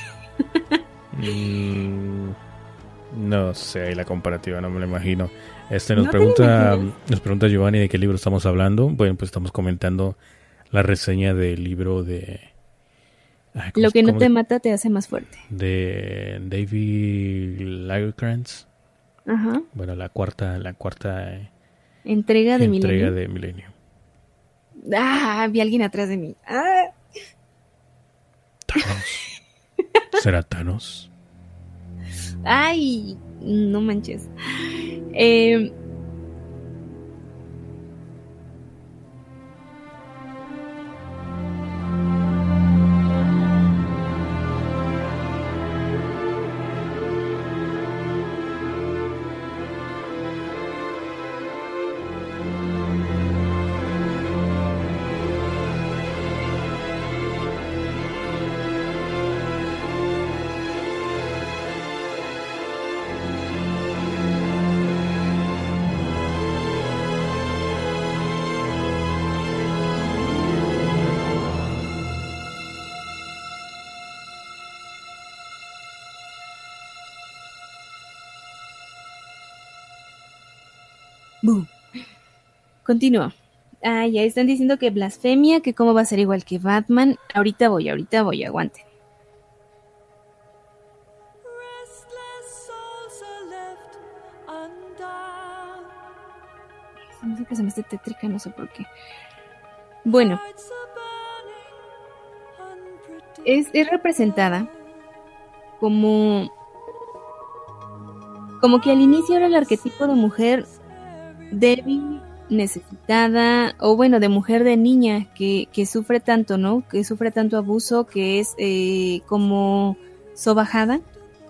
No sé, la comparativa no me lo imagino. Nos pregunta Giovanni de qué libro estamos hablando. Bueno, pues estamos comentando la reseña del libro de... Lo que no te mata te hace más fuerte. De David Lagerkrantz. Ajá. Bueno, la cuarta entrega de Milenio. Vi a alguien atrás de mí. ¡Ah! Thanos. ¿Será Thanos? Ay, no manches. Boom. Continúa. Ya están diciendo que blasfemia, que cómo va a ser igual que Batman. Ahorita voy, aguanten. No sé que se me esté tétrica, no sé por qué. Bueno, es representada como que al inicio era el arquetipo de mujer débil, necesitada, o bueno, de mujer de niña que sufre tanto, ¿no? Que sufre tanto abuso, que es como sobajada.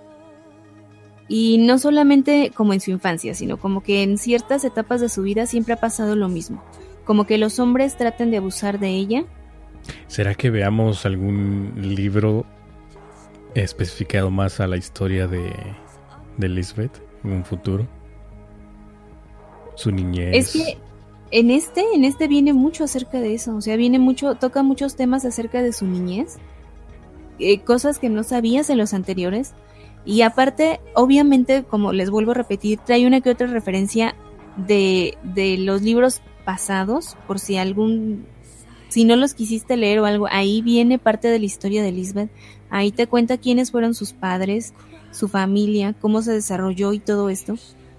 Y no solamente como en su infancia, sino como que en ciertas etapas de su vida siempre ha pasado lo mismo. Como que los hombres tratan de abusar de ella. ¿Será que veamos algún libro especificado más a la historia de Lisbeth en un futuro? Su niñez. Es que en este viene mucho acerca de eso, o sea, toca muchos temas acerca de su niñez, cosas que no sabías en los anteriores, y aparte, obviamente, como les vuelvo a repetir, trae una que otra referencia de los libros pasados, por si no los quisiste leer o algo, ahí viene parte de la historia de Lisbeth, ahí te cuenta quiénes fueron sus padres, su familia, cómo se desarrolló y todo esto.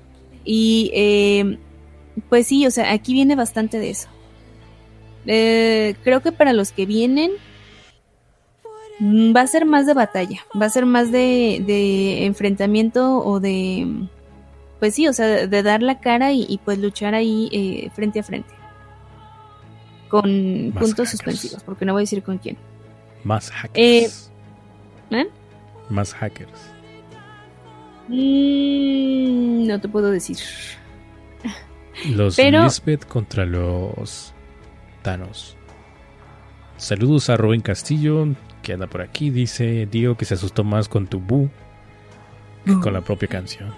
Y pues sí, o sea, aquí viene bastante de eso. Creo que para los que vienen va a ser más de batalla, va a ser más de enfrentamiento o de, pues sí, o sea, de dar la cara y pues luchar ahí frente a frente. Con más puntos hackers suspensivos, porque no voy a decir con quién. Más hackers. ¿Eh? Más hackers. No te puedo decir. Pero Lisbeth contra los Thanos. Saludos a Robin Castillo, que anda por aquí. Dice Diego que se asustó más con tu Boo que con la propia canción.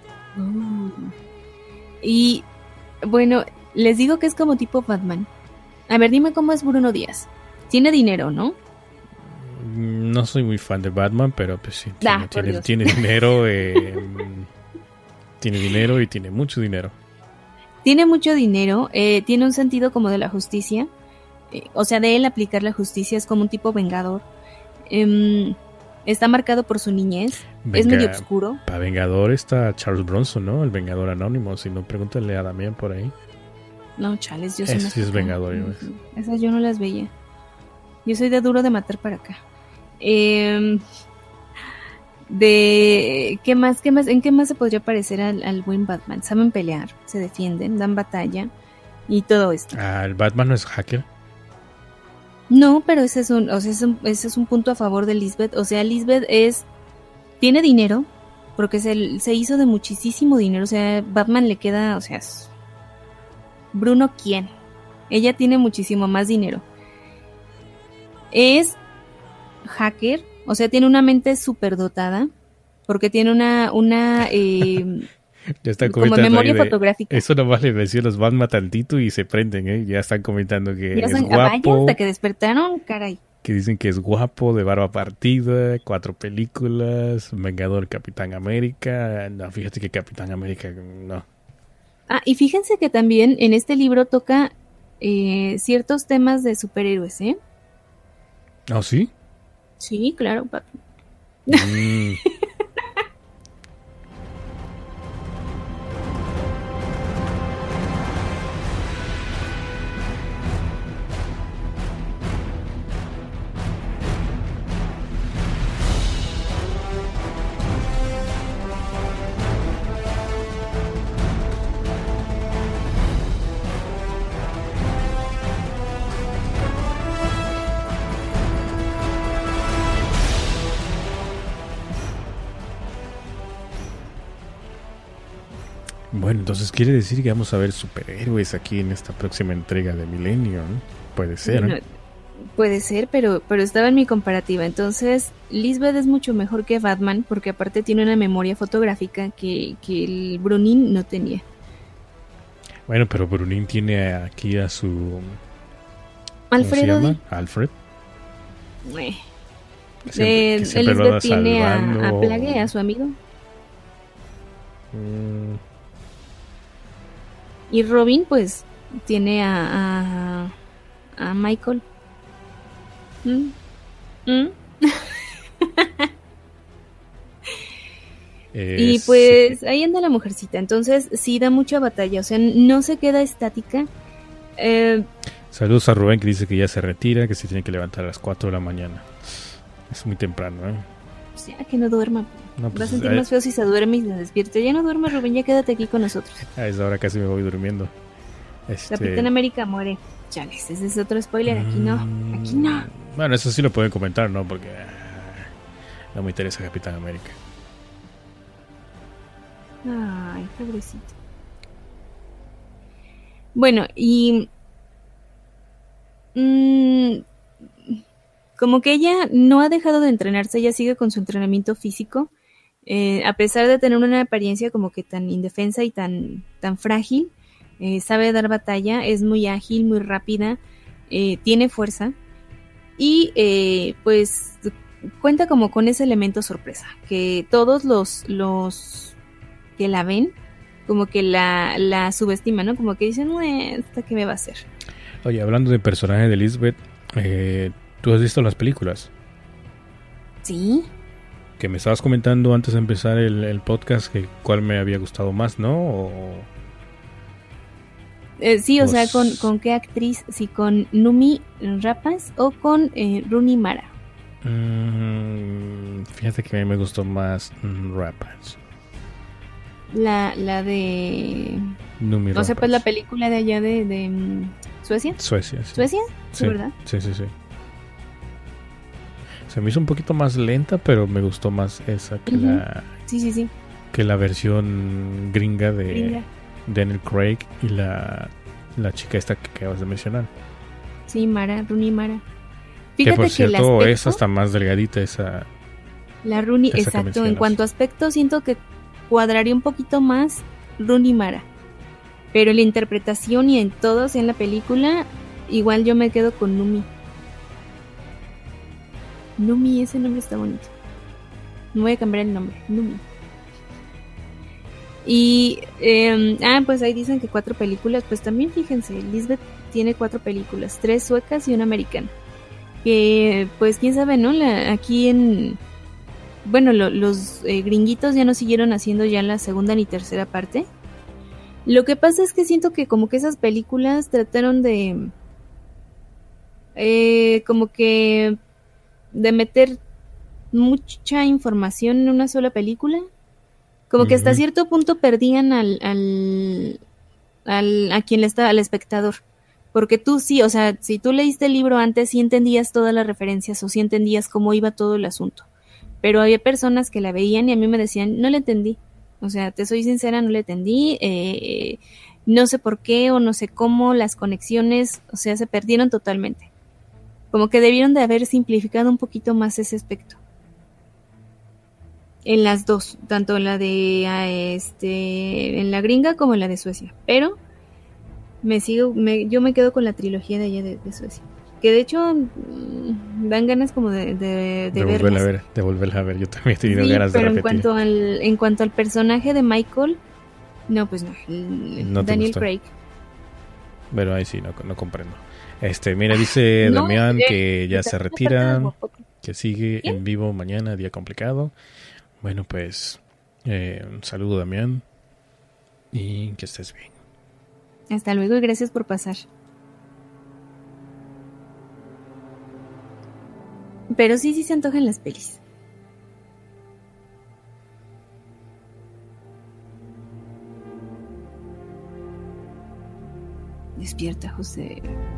Y bueno, les digo que es como tipo Batman. A ver, dime cómo es Bruno Díaz. Tiene dinero, ¿no? No soy muy fan de Batman, pero pues sí, tiene dinero. Tiene dinero y tiene mucho dinero. Tiene mucho dinero, tiene un sentido como de la justicia, o sea, de él aplicar la justicia, es como un tipo vengador. Está marcado por su niñez, es medio oscuro. Para vengador está Charles Bronson, ¿no? El vengador anónimo, si no, pregúntale a Damián por ahí. No, chales, yo soy sí es vengador. Esas yo no las veía. Yo soy de Duro de Matar para acá. ¿Qué más? ¿En qué más se podría parecer al buen Batman? Saben pelear, se defienden, dan batalla y todo esto. ¿El Batman no es hacker? No, pero ese es un punto a favor de Lisbeth. O sea, Lisbeth tiene dinero, porque se hizo de muchísimo dinero. O sea, Batman le queda, o sea, Bruno, ¿quién? Ella tiene muchísimo más dinero. Es hacker, o sea, tiene una mente súper dotada, porque tiene una ya están como memoria fotográfica. Eso nomás le decía los Batman tantito y se prenden, ¿eh? Ya están comentando que ya es son guapo. Hasta que despertaron, caray. Que dicen que es guapo, de barba partida, 4 películas, Vengador, Capitán América. No, fíjate que Capitán América no. Y fíjense que también en este libro toca ciertos temas de superhéroes, ¿eh? ¿Ah, sí? Sí, claro, papi. Bueno, entonces quiere decir que vamos a ver superhéroes aquí en esta próxima entrega de Milenio, ¿no? Puede ser. Bueno, puede ser, pero estaba en mi comparativa. Entonces, Lisbeth es mucho mejor que Batman, porque aparte tiene una memoria fotográfica que el Brunin no tenía. Bueno, pero Brunin tiene aquí a su... Alfredo. ¿Cómo se llama? Alfred. Lisbeth tiene a Plague, a su amigo. Y Robin, pues, tiene a Michael. Y pues sí. Ahí anda la mujercita. Entonces sí da mucha batalla. O sea, no se queda estática. Saludos a Rubén, que dice que ya se retira, que se tiene que levantar a las 4 de la mañana. Es muy temprano, ¿eh? O sea, que no duerma. No, pues, va a sentir más feo si se duerme y se despierta. Ya no duermas, Rubén, ya quédate aquí con nosotros. A esa hora casi me voy durmiendo. Capitán América muere. Chales, ese es otro spoiler. Aquí no. Bueno, eso sí lo pueden comentar, ¿no? Porque no me interesa Capitán América. Ay, pobrecito. Bueno, y... como que ella no ha dejado de entrenarse, ella sigue con su entrenamiento físico, a pesar de tener una apariencia como que tan indefensa y tan frágil, sabe dar batalla, es muy ágil, muy rápida, tiene fuerza y pues cuenta como con ese elemento sorpresa, que todos los que la ven como que la subestiman, ¿no? Como que dicen, ¿esta qué me va a hacer? Oye, hablando de personaje de Lisbeth, ¿tú has visto las películas? Sí. Que me estabas comentando antes de empezar el podcast que cuál me había gustado más, ¿no? Sí, o sea, ¿con qué actriz? ¿Sí, con Noomi Rapace o con Rooney Mara? Fíjate que a mí me gustó más Rapace. La de... Noomi Rapace. O sea, pues la película de allá de ¿Suecia? Suecia, sí. ¿Suecia? Sí, ¿verdad? Sí. Se me hizo un poquito más lenta, pero me gustó más esa que Sí. Que la versión gringa de Daniel Craig y la chica esta que acabas de mencionar. Sí, Rooney Mara. Fíjate que por cierto, que esa está más delgadita, esa... La Rooney, exacto. En cuanto a aspecto, siento que cuadraría un poquito más Rooney Mara. Pero en la interpretación y en todo, o sea, en la película, igual yo me quedo con Noomi. Noomi, ese nombre está bonito. Me voy a cambiar el nombre, Noomi. Y, pues ahí dicen que 4 películas, pues también fíjense, Lisbeth tiene 4 películas, 3 suecas y una americana. Que, pues quién sabe, ¿no? Aquí en... Bueno, los gringuitos ya no siguieron haciendo ya la segunda ni tercera parte. Lo que pasa es que siento que como que esas películas trataron de... como que... de meter mucha información en una sola película. Como que hasta cierto punto perdían a quien le estaba, al espectador. Porque tú sí, o sea, si tú leíste el libro antes, sí entendías todas las referencias o sí entendías cómo iba todo el asunto. Pero había personas que la veían y a mí me decían, no la entendí. O sea, te soy sincera, no la entendí. No sé por qué o no sé cómo las conexiones, o sea, se perdieron totalmente. Como que debieron de haber simplificado un poquito más ese aspecto. En las dos, tanto en la de en la gringa como en la de Suecia. Pero yo me quedo con la trilogía de allá de Suecia. Que de hecho dan ganas como de verlas. De volverla a ver. Yo también he tenido ganas de repetir. Pero en cuanto al personaje de Michael, no, pues no Daniel Craig. Bueno, ahí sí, no comprendo. Mira, dice Damián que ya se retira, que sigue en vivo mañana, día complicado. Bueno, pues un saludo, Damián, y que estés bien. Hasta luego y gracias por pasar. Pero sí se antojan las pelis. Despierta, José.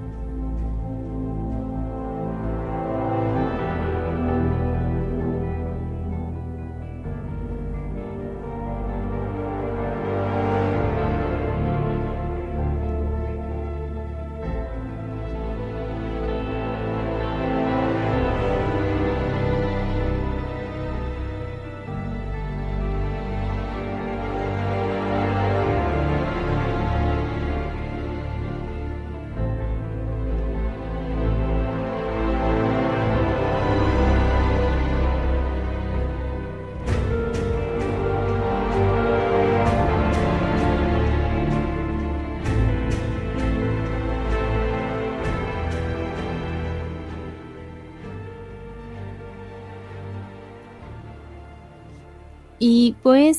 Y pues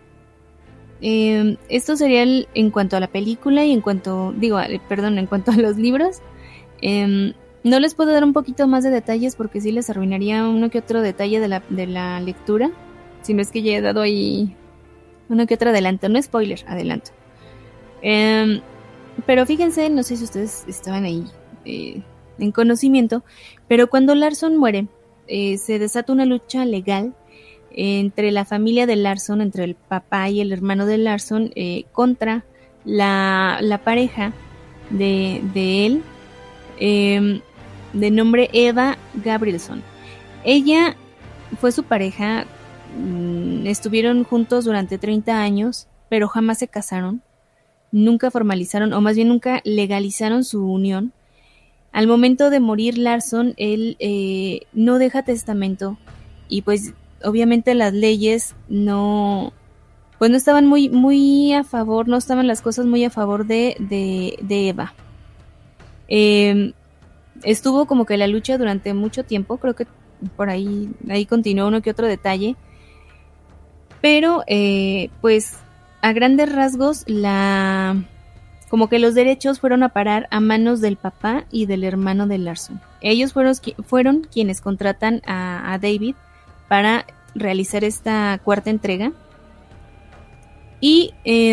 esto sería en cuanto a la película y en cuanto a los libros. No les puedo dar un poquito más de detalles porque sí les arruinaría uno que otro detalle de la lectura, si no es que ya he dado ahí uno que otro adelanto, no spoiler, adelanto. Pero fíjense, no sé si ustedes estaban ahí en conocimiento, pero cuando Larson muere, se desata una lucha legal entre la familia de Larson, entre el papá y el hermano de Larson, contra la pareja de él, de nombre Eva Gabrielson. Ella fue su pareja, estuvieron juntos durante 30 años, pero jamás se casaron, nunca formalizaron, o más bien nunca legalizaron su unión. Al momento de morir Larson, él no deja testamento y pues obviamente las leyes no estaban muy a favor, no estaban las cosas muy a favor de Eva. Estuvo como que la lucha durante mucho tiempo, creo que por ahí continuó uno que otro detalle, pero pues a grandes rasgos como que los derechos fueron a parar a manos del papá y del hermano de Larson. Ellos fueron quienes contratan a David para realizar esta cuarta entrega. Y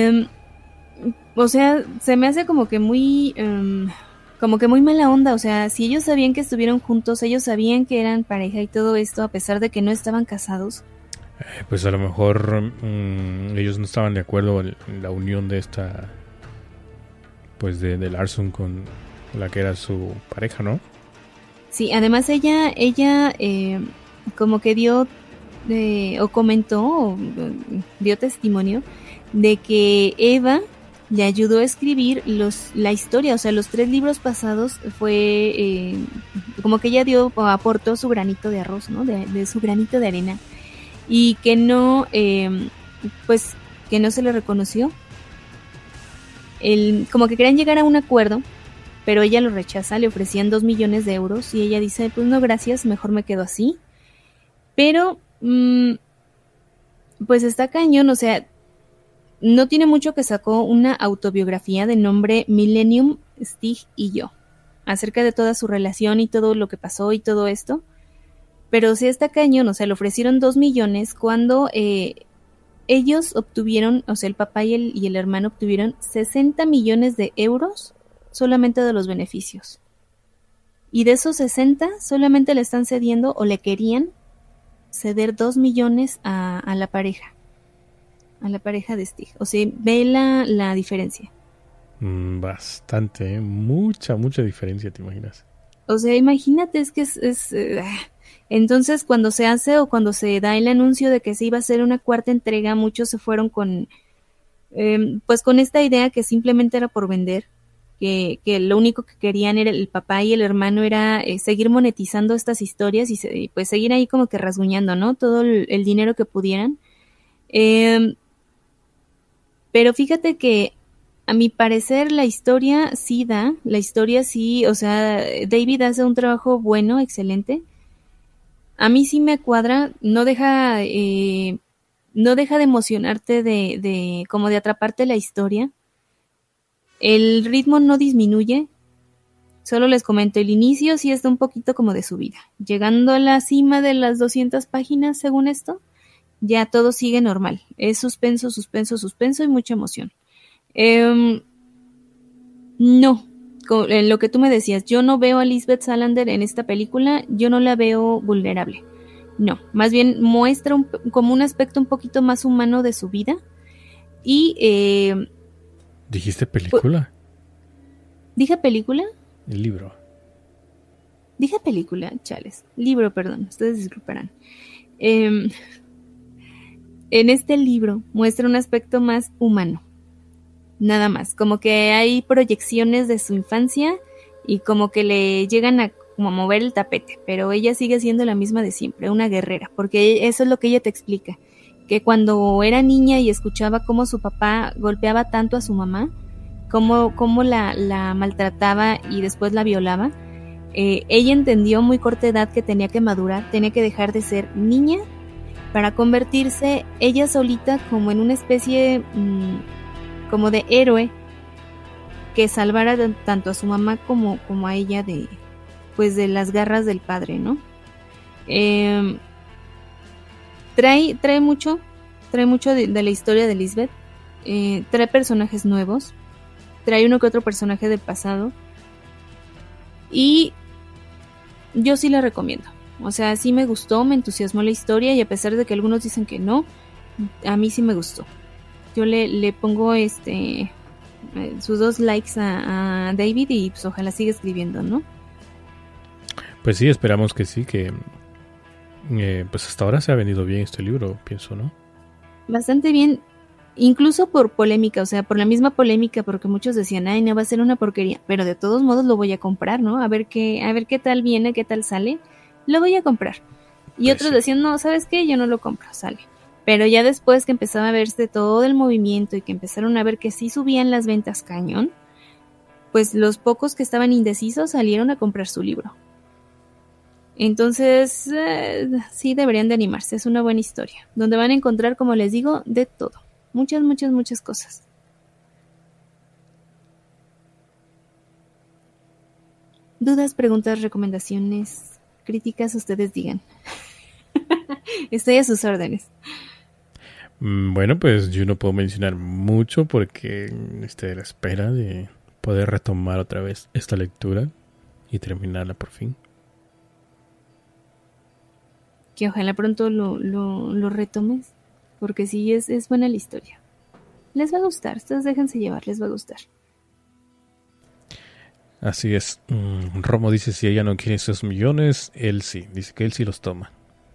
o sea, se me hace como que muy mala onda. O sea, si ellos sabían que estuvieron juntos, ellos sabían que eran pareja y todo esto, a pesar de que no estaban casados, pues a lo mejor ellos no estaban de acuerdo en la unión de esta, pues de Larson con la que era su pareja, ¿no? Sí, además ella como que dio o comentó o dio testimonio de que Eva le ayudó a escribir la historia, o sea, los 3 libros pasados fue como que ella aportó su granito de arroz, ¿no? De su granito de arena, y que no, pues que no se le reconoció. Como que querían llegar a un acuerdo, pero ella lo rechaza, le ofrecían 2 millones de euros y ella dice, pues no gracias, mejor me quedo así. Pero, pues está cañón, o sea, no tiene mucho que sacó una autobiografía de nombre Millennium, Stig y yo, acerca de toda su relación y todo lo que pasó y todo esto. Pero sí está cañón, o sea, le ofrecieron 2 millones cuando ellos obtuvieron, o sea, el papá y el hermano obtuvieron 60 millones de euros solamente de los beneficios. Y de esos 60 solamente le están cediendo o le querían ceder 2 millones a la pareja de Stig. O sea, ve la diferencia. Bastante, mucha diferencia, ¿te imaginas? O sea, imagínate, es que entonces cuando se hace o cuando se da el anuncio de que se iba a hacer una cuarta entrega, muchos se fueron con pues con esta idea que simplemente era por vender, que lo único que querían era el papá y el hermano era seguir monetizando estas historias y pues seguir ahí como que rasguñando, ¿no? Todo el dinero que pudieran. Pero fíjate que a mi parecer la historia sí, o sea, David hace un trabajo bueno, excelente. A mí sí me cuadra, no deja de emocionarte, como de atraparte la historia. El ritmo no disminuye. Solo les comento, el inicio sí está un poquito como de subida. Llegando a la cima de las 200 páginas, según esto, ya todo sigue normal. Es suspenso y mucha emoción. No, lo que tú me decías, yo no veo a Lisbeth Salander en esta película, yo no la veo vulnerable. No, más bien muestra como un aspecto un poquito más humano de su vida. Y ¿dijiste película? ¿Dije película? El libro. Dije película, chales. Libro, perdón, ustedes disculparán. En este libro muestra un aspecto más humano. Nada más, como que hay proyecciones de su infancia y como que le llegan a como mover el tapete, pero ella sigue siendo la misma de siempre, una guerrera, porque eso es lo que ella te explica, que cuando era niña y escuchaba cómo su papá golpeaba tanto a su mamá, cómo la maltrataba y después la violaba, ella entendió muy corta edad que tenía que madurar, tenía que dejar de ser niña para convertirse ella solita como en una especie como de héroe que salvara tanto a su mamá como a ella de las garras del padre, ¿no? Trae mucho de la historia de Lisbeth, trae personajes nuevos, trae uno que otro personaje del pasado y yo sí la recomiendo. O sea, sí me gustó, me entusiasmó la historia y a pesar de que algunos dicen que no, a mí sí me gustó. Yo le pongo sus 2 likes a David y pues ojalá siga escribiendo, ¿no? Pues sí, esperamos que sí, que pues hasta ahora se ha vendido bien este libro, pienso, ¿no? Bastante bien, incluso por polémica, o sea, por la misma polémica, porque muchos decían, ay, no va a ser una porquería, pero de todos modos lo voy a comprar, ¿no? A ver qué tal viene, qué tal sale, lo voy a comprar. Y pues otros sí decían, no, ¿sabes qué? Yo no lo compro, sale. Pero ya después que empezaba a verse todo el movimiento y que empezaron a ver que sí subían las ventas cañón, pues los pocos que estaban indecisos salieron a comprar su libro. Entonces, sí deberían de animarse, es una buena historia, donde van a encontrar, como les digo, de todo. Muchas cosas. Dudas, preguntas, recomendaciones, críticas, ustedes digan. Estoy a sus órdenes. Bueno, pues yo no puedo mencionar mucho porque estoy a la espera de poder retomar otra vez esta lectura y terminarla por fin. Que ojalá pronto lo retomes, porque sí es buena la historia. Les va a gustar, ustedes déjense llevar, les va a gustar. Así es. Romo dice si ella no quiere esos millones, él sí, dice que él sí los toma.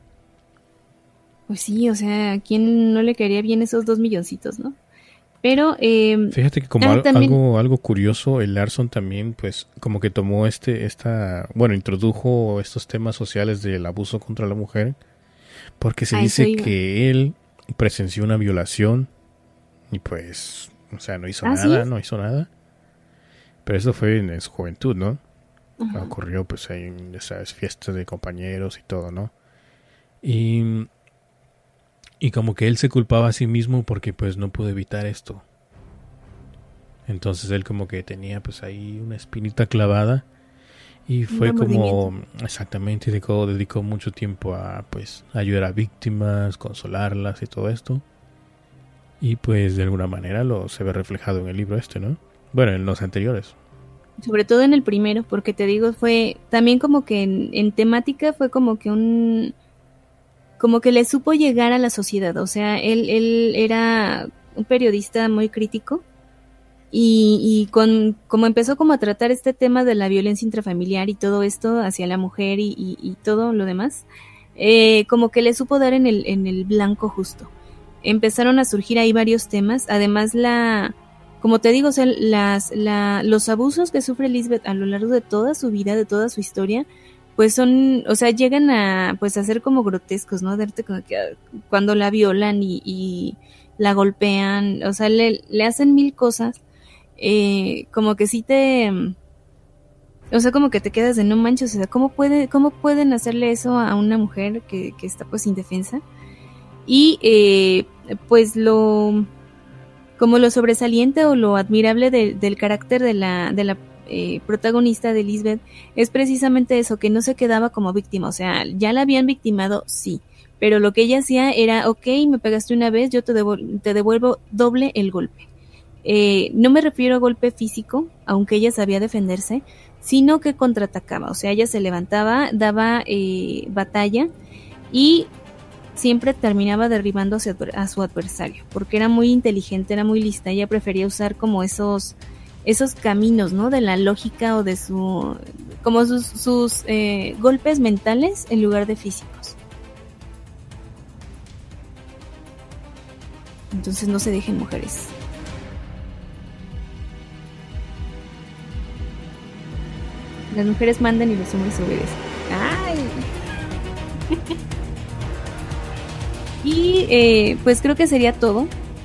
Pues sí, o sea, ¿a quién no le caería bien esos 2 milloncitos, no? Pero fíjate que como algo curioso, el Larson también, pues, como que tomó introdujo estos temas sociales del abuso contra la mujer, porque se dice que él presenció una violación Y pues, o sea, no hizo nada, ¿sí? No hizo nada. Pero eso fue en su juventud, ¿no? Uh-huh. Ocurrió pues en esas fiestas de compañeros y todo, ¿no? Y como que él se culpaba a sí mismo porque pues no pudo evitar esto. Entonces él como que tenía pues ahí una espinita clavada. Y fue como, exactamente, dedicó mucho tiempo a pues ayudar a víctimas, consolarlas y todo esto. Y pues de alguna manera se ve reflejado en el libro ¿no? Bueno, en los anteriores. Sobre todo en el primero, porque te digo, fue también como que en temática fue como que como que le supo llegar a la sociedad. O sea, él era un periodista muy crítico. Y como empezó como a tratar este tema de la violencia intrafamiliar y todo esto hacia la mujer y todo lo demás, como que le supo dar en el blanco justo. Empezaron a surgir ahí varios temas, además como te digo, o sea, los abusos que sufre Lisbeth a lo largo de toda su vida, de toda su historia, pues son, o sea, llegan a pues a ser como grotescos, ¿no? Verte como que cuando la violan y la golpean, o sea, le hacen mil cosas. Como que sí o sea, como que te quedas de no manches, o sea, ¿cómo pueden hacerle eso a una mujer que está pues indefensa? Y pues como lo sobresaliente o lo admirable del carácter de la protagonista de Lisbeth es precisamente eso, que no se quedaba como víctima, o sea, ya la habían victimado, sí, pero lo que ella hacía era, ok, me pegaste una vez, yo te devuelvo doble el golpe. No me refiero a golpe físico, aunque ella sabía defenderse, sino que contraatacaba, o sea, ella se levantaba, daba batalla y siempre terminaba derribando a su adversario, porque era muy inteligente, era muy lista, ella prefería usar como esos caminos, ¿no? De la lógica o de como sus golpes mentales en lugar de físicos. Entonces no se dejen, mujeres. Las mujeres mandan y los hombres obedecen. ¡Ay! Y pues creo que sería todo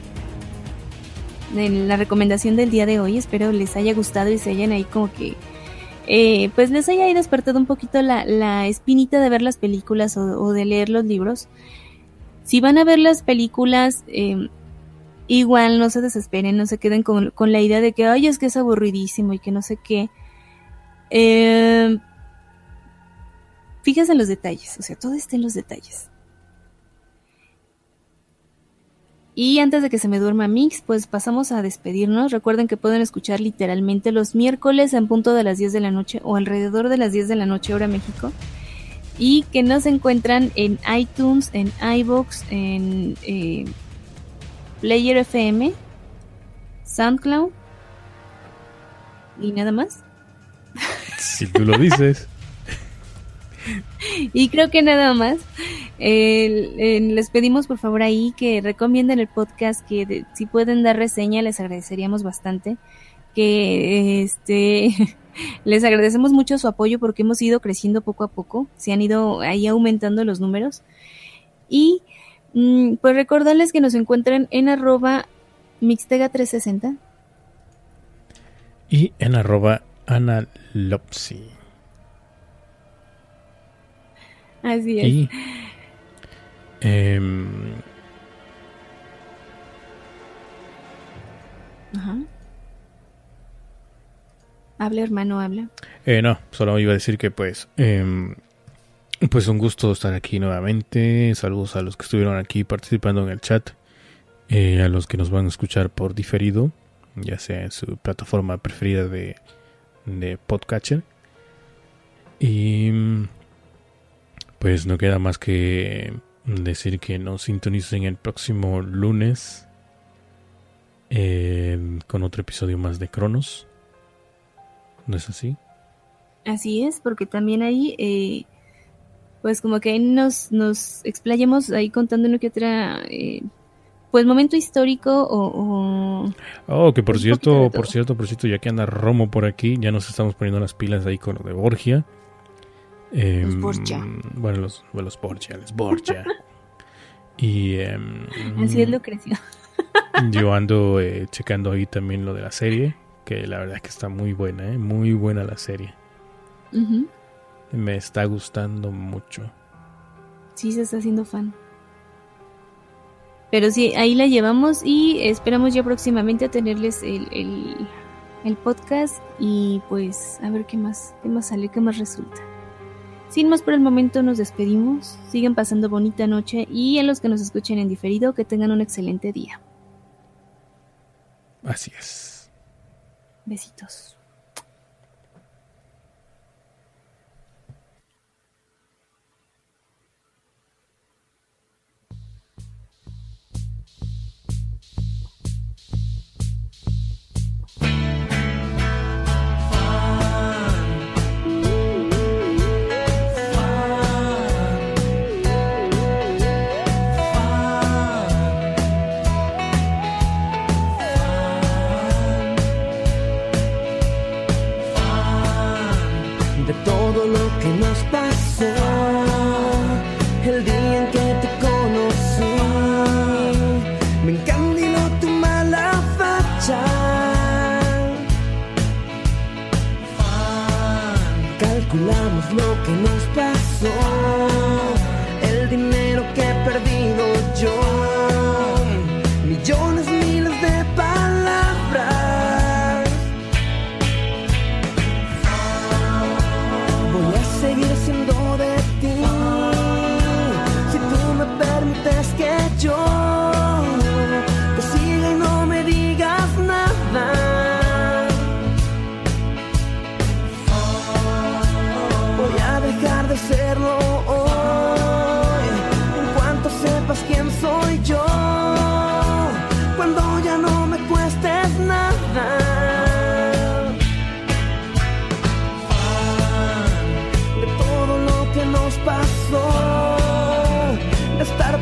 en la recomendación del día de hoy. Espero les haya gustado y se hayan ahí como que pues les haya ahí despertado un poquito la espinita de ver las películas o de leer los libros. Si van a ver las películas, igual no se desesperen, no se queden con la idea de que ay, es que es aburridísimo y que no sé qué. Fíjense en los detalles, o sea, todo está en los detalles. Y antes de que se me duerma Mix, pues pasamos a despedirnos. Recuerden que pueden escuchar literalmente los miércoles en punto de las 10 de la noche o alrededor de las 10 de la noche hora México. Y que nos encuentran en iTunes, en iVoox, en Player FM, SoundCloud y nada más. Si tú lo dices. Y creo que nada más. Les pedimos por favor ahí que recomienden el podcast, que si pueden dar reseña les agradeceríamos bastante, que les agradecemos mucho su apoyo porque hemos ido creciendo poco a poco, se han ido ahí aumentando los números. Y pues recordarles que nos encuentran en @mixtega360 y en @analopsy. Así es. Y ajá. Habla, hermano, habla. No, solo iba a decir que pues un gusto estar aquí nuevamente. Saludos a los que estuvieron aquí participando en el chat, a los que nos van a escuchar por diferido, ya sea en su plataforma preferida de podcatcher. Y pues no queda más que decir que nos sintonicen el próximo lunes con otro episodio más de Cronos. ¿No es así? Así es, porque también ahí pues como que ahí nos explayamos ahí contando una que otra pues momento histórico o que por cierto, ya que anda Romo por aquí, ya nos estamos poniendo las pilas ahí con lo de Borgia. Los Borgia. Bueno, los Borgia. Y así es Lucrecia. Yo ando checando ahí también lo de la serie, que la verdad es que está muy buena, muy buena la serie. Uh-huh. Me está gustando mucho. Sí, se está haciendo fan. Pero sí, ahí la llevamos y esperamos ya próximamente a tenerles el podcast y pues a ver qué más sale, qué más resulta. Sin más por el momento nos despedimos, sigan pasando bonita noche y a los que nos escuchen en diferido que tengan un excelente día. Así es. Besitos. Calculamos lo que nos pasó, el dinero que he perdido yo, millones, miles de palabras. Voy a seguir siendo de ti, si tú me permites que yo te siga y no me digas nada. Dejar de serlo hoy, en cuanto sepas quién soy yo, cuando ya no me cuestes nada. De todo lo que nos pasó, de estar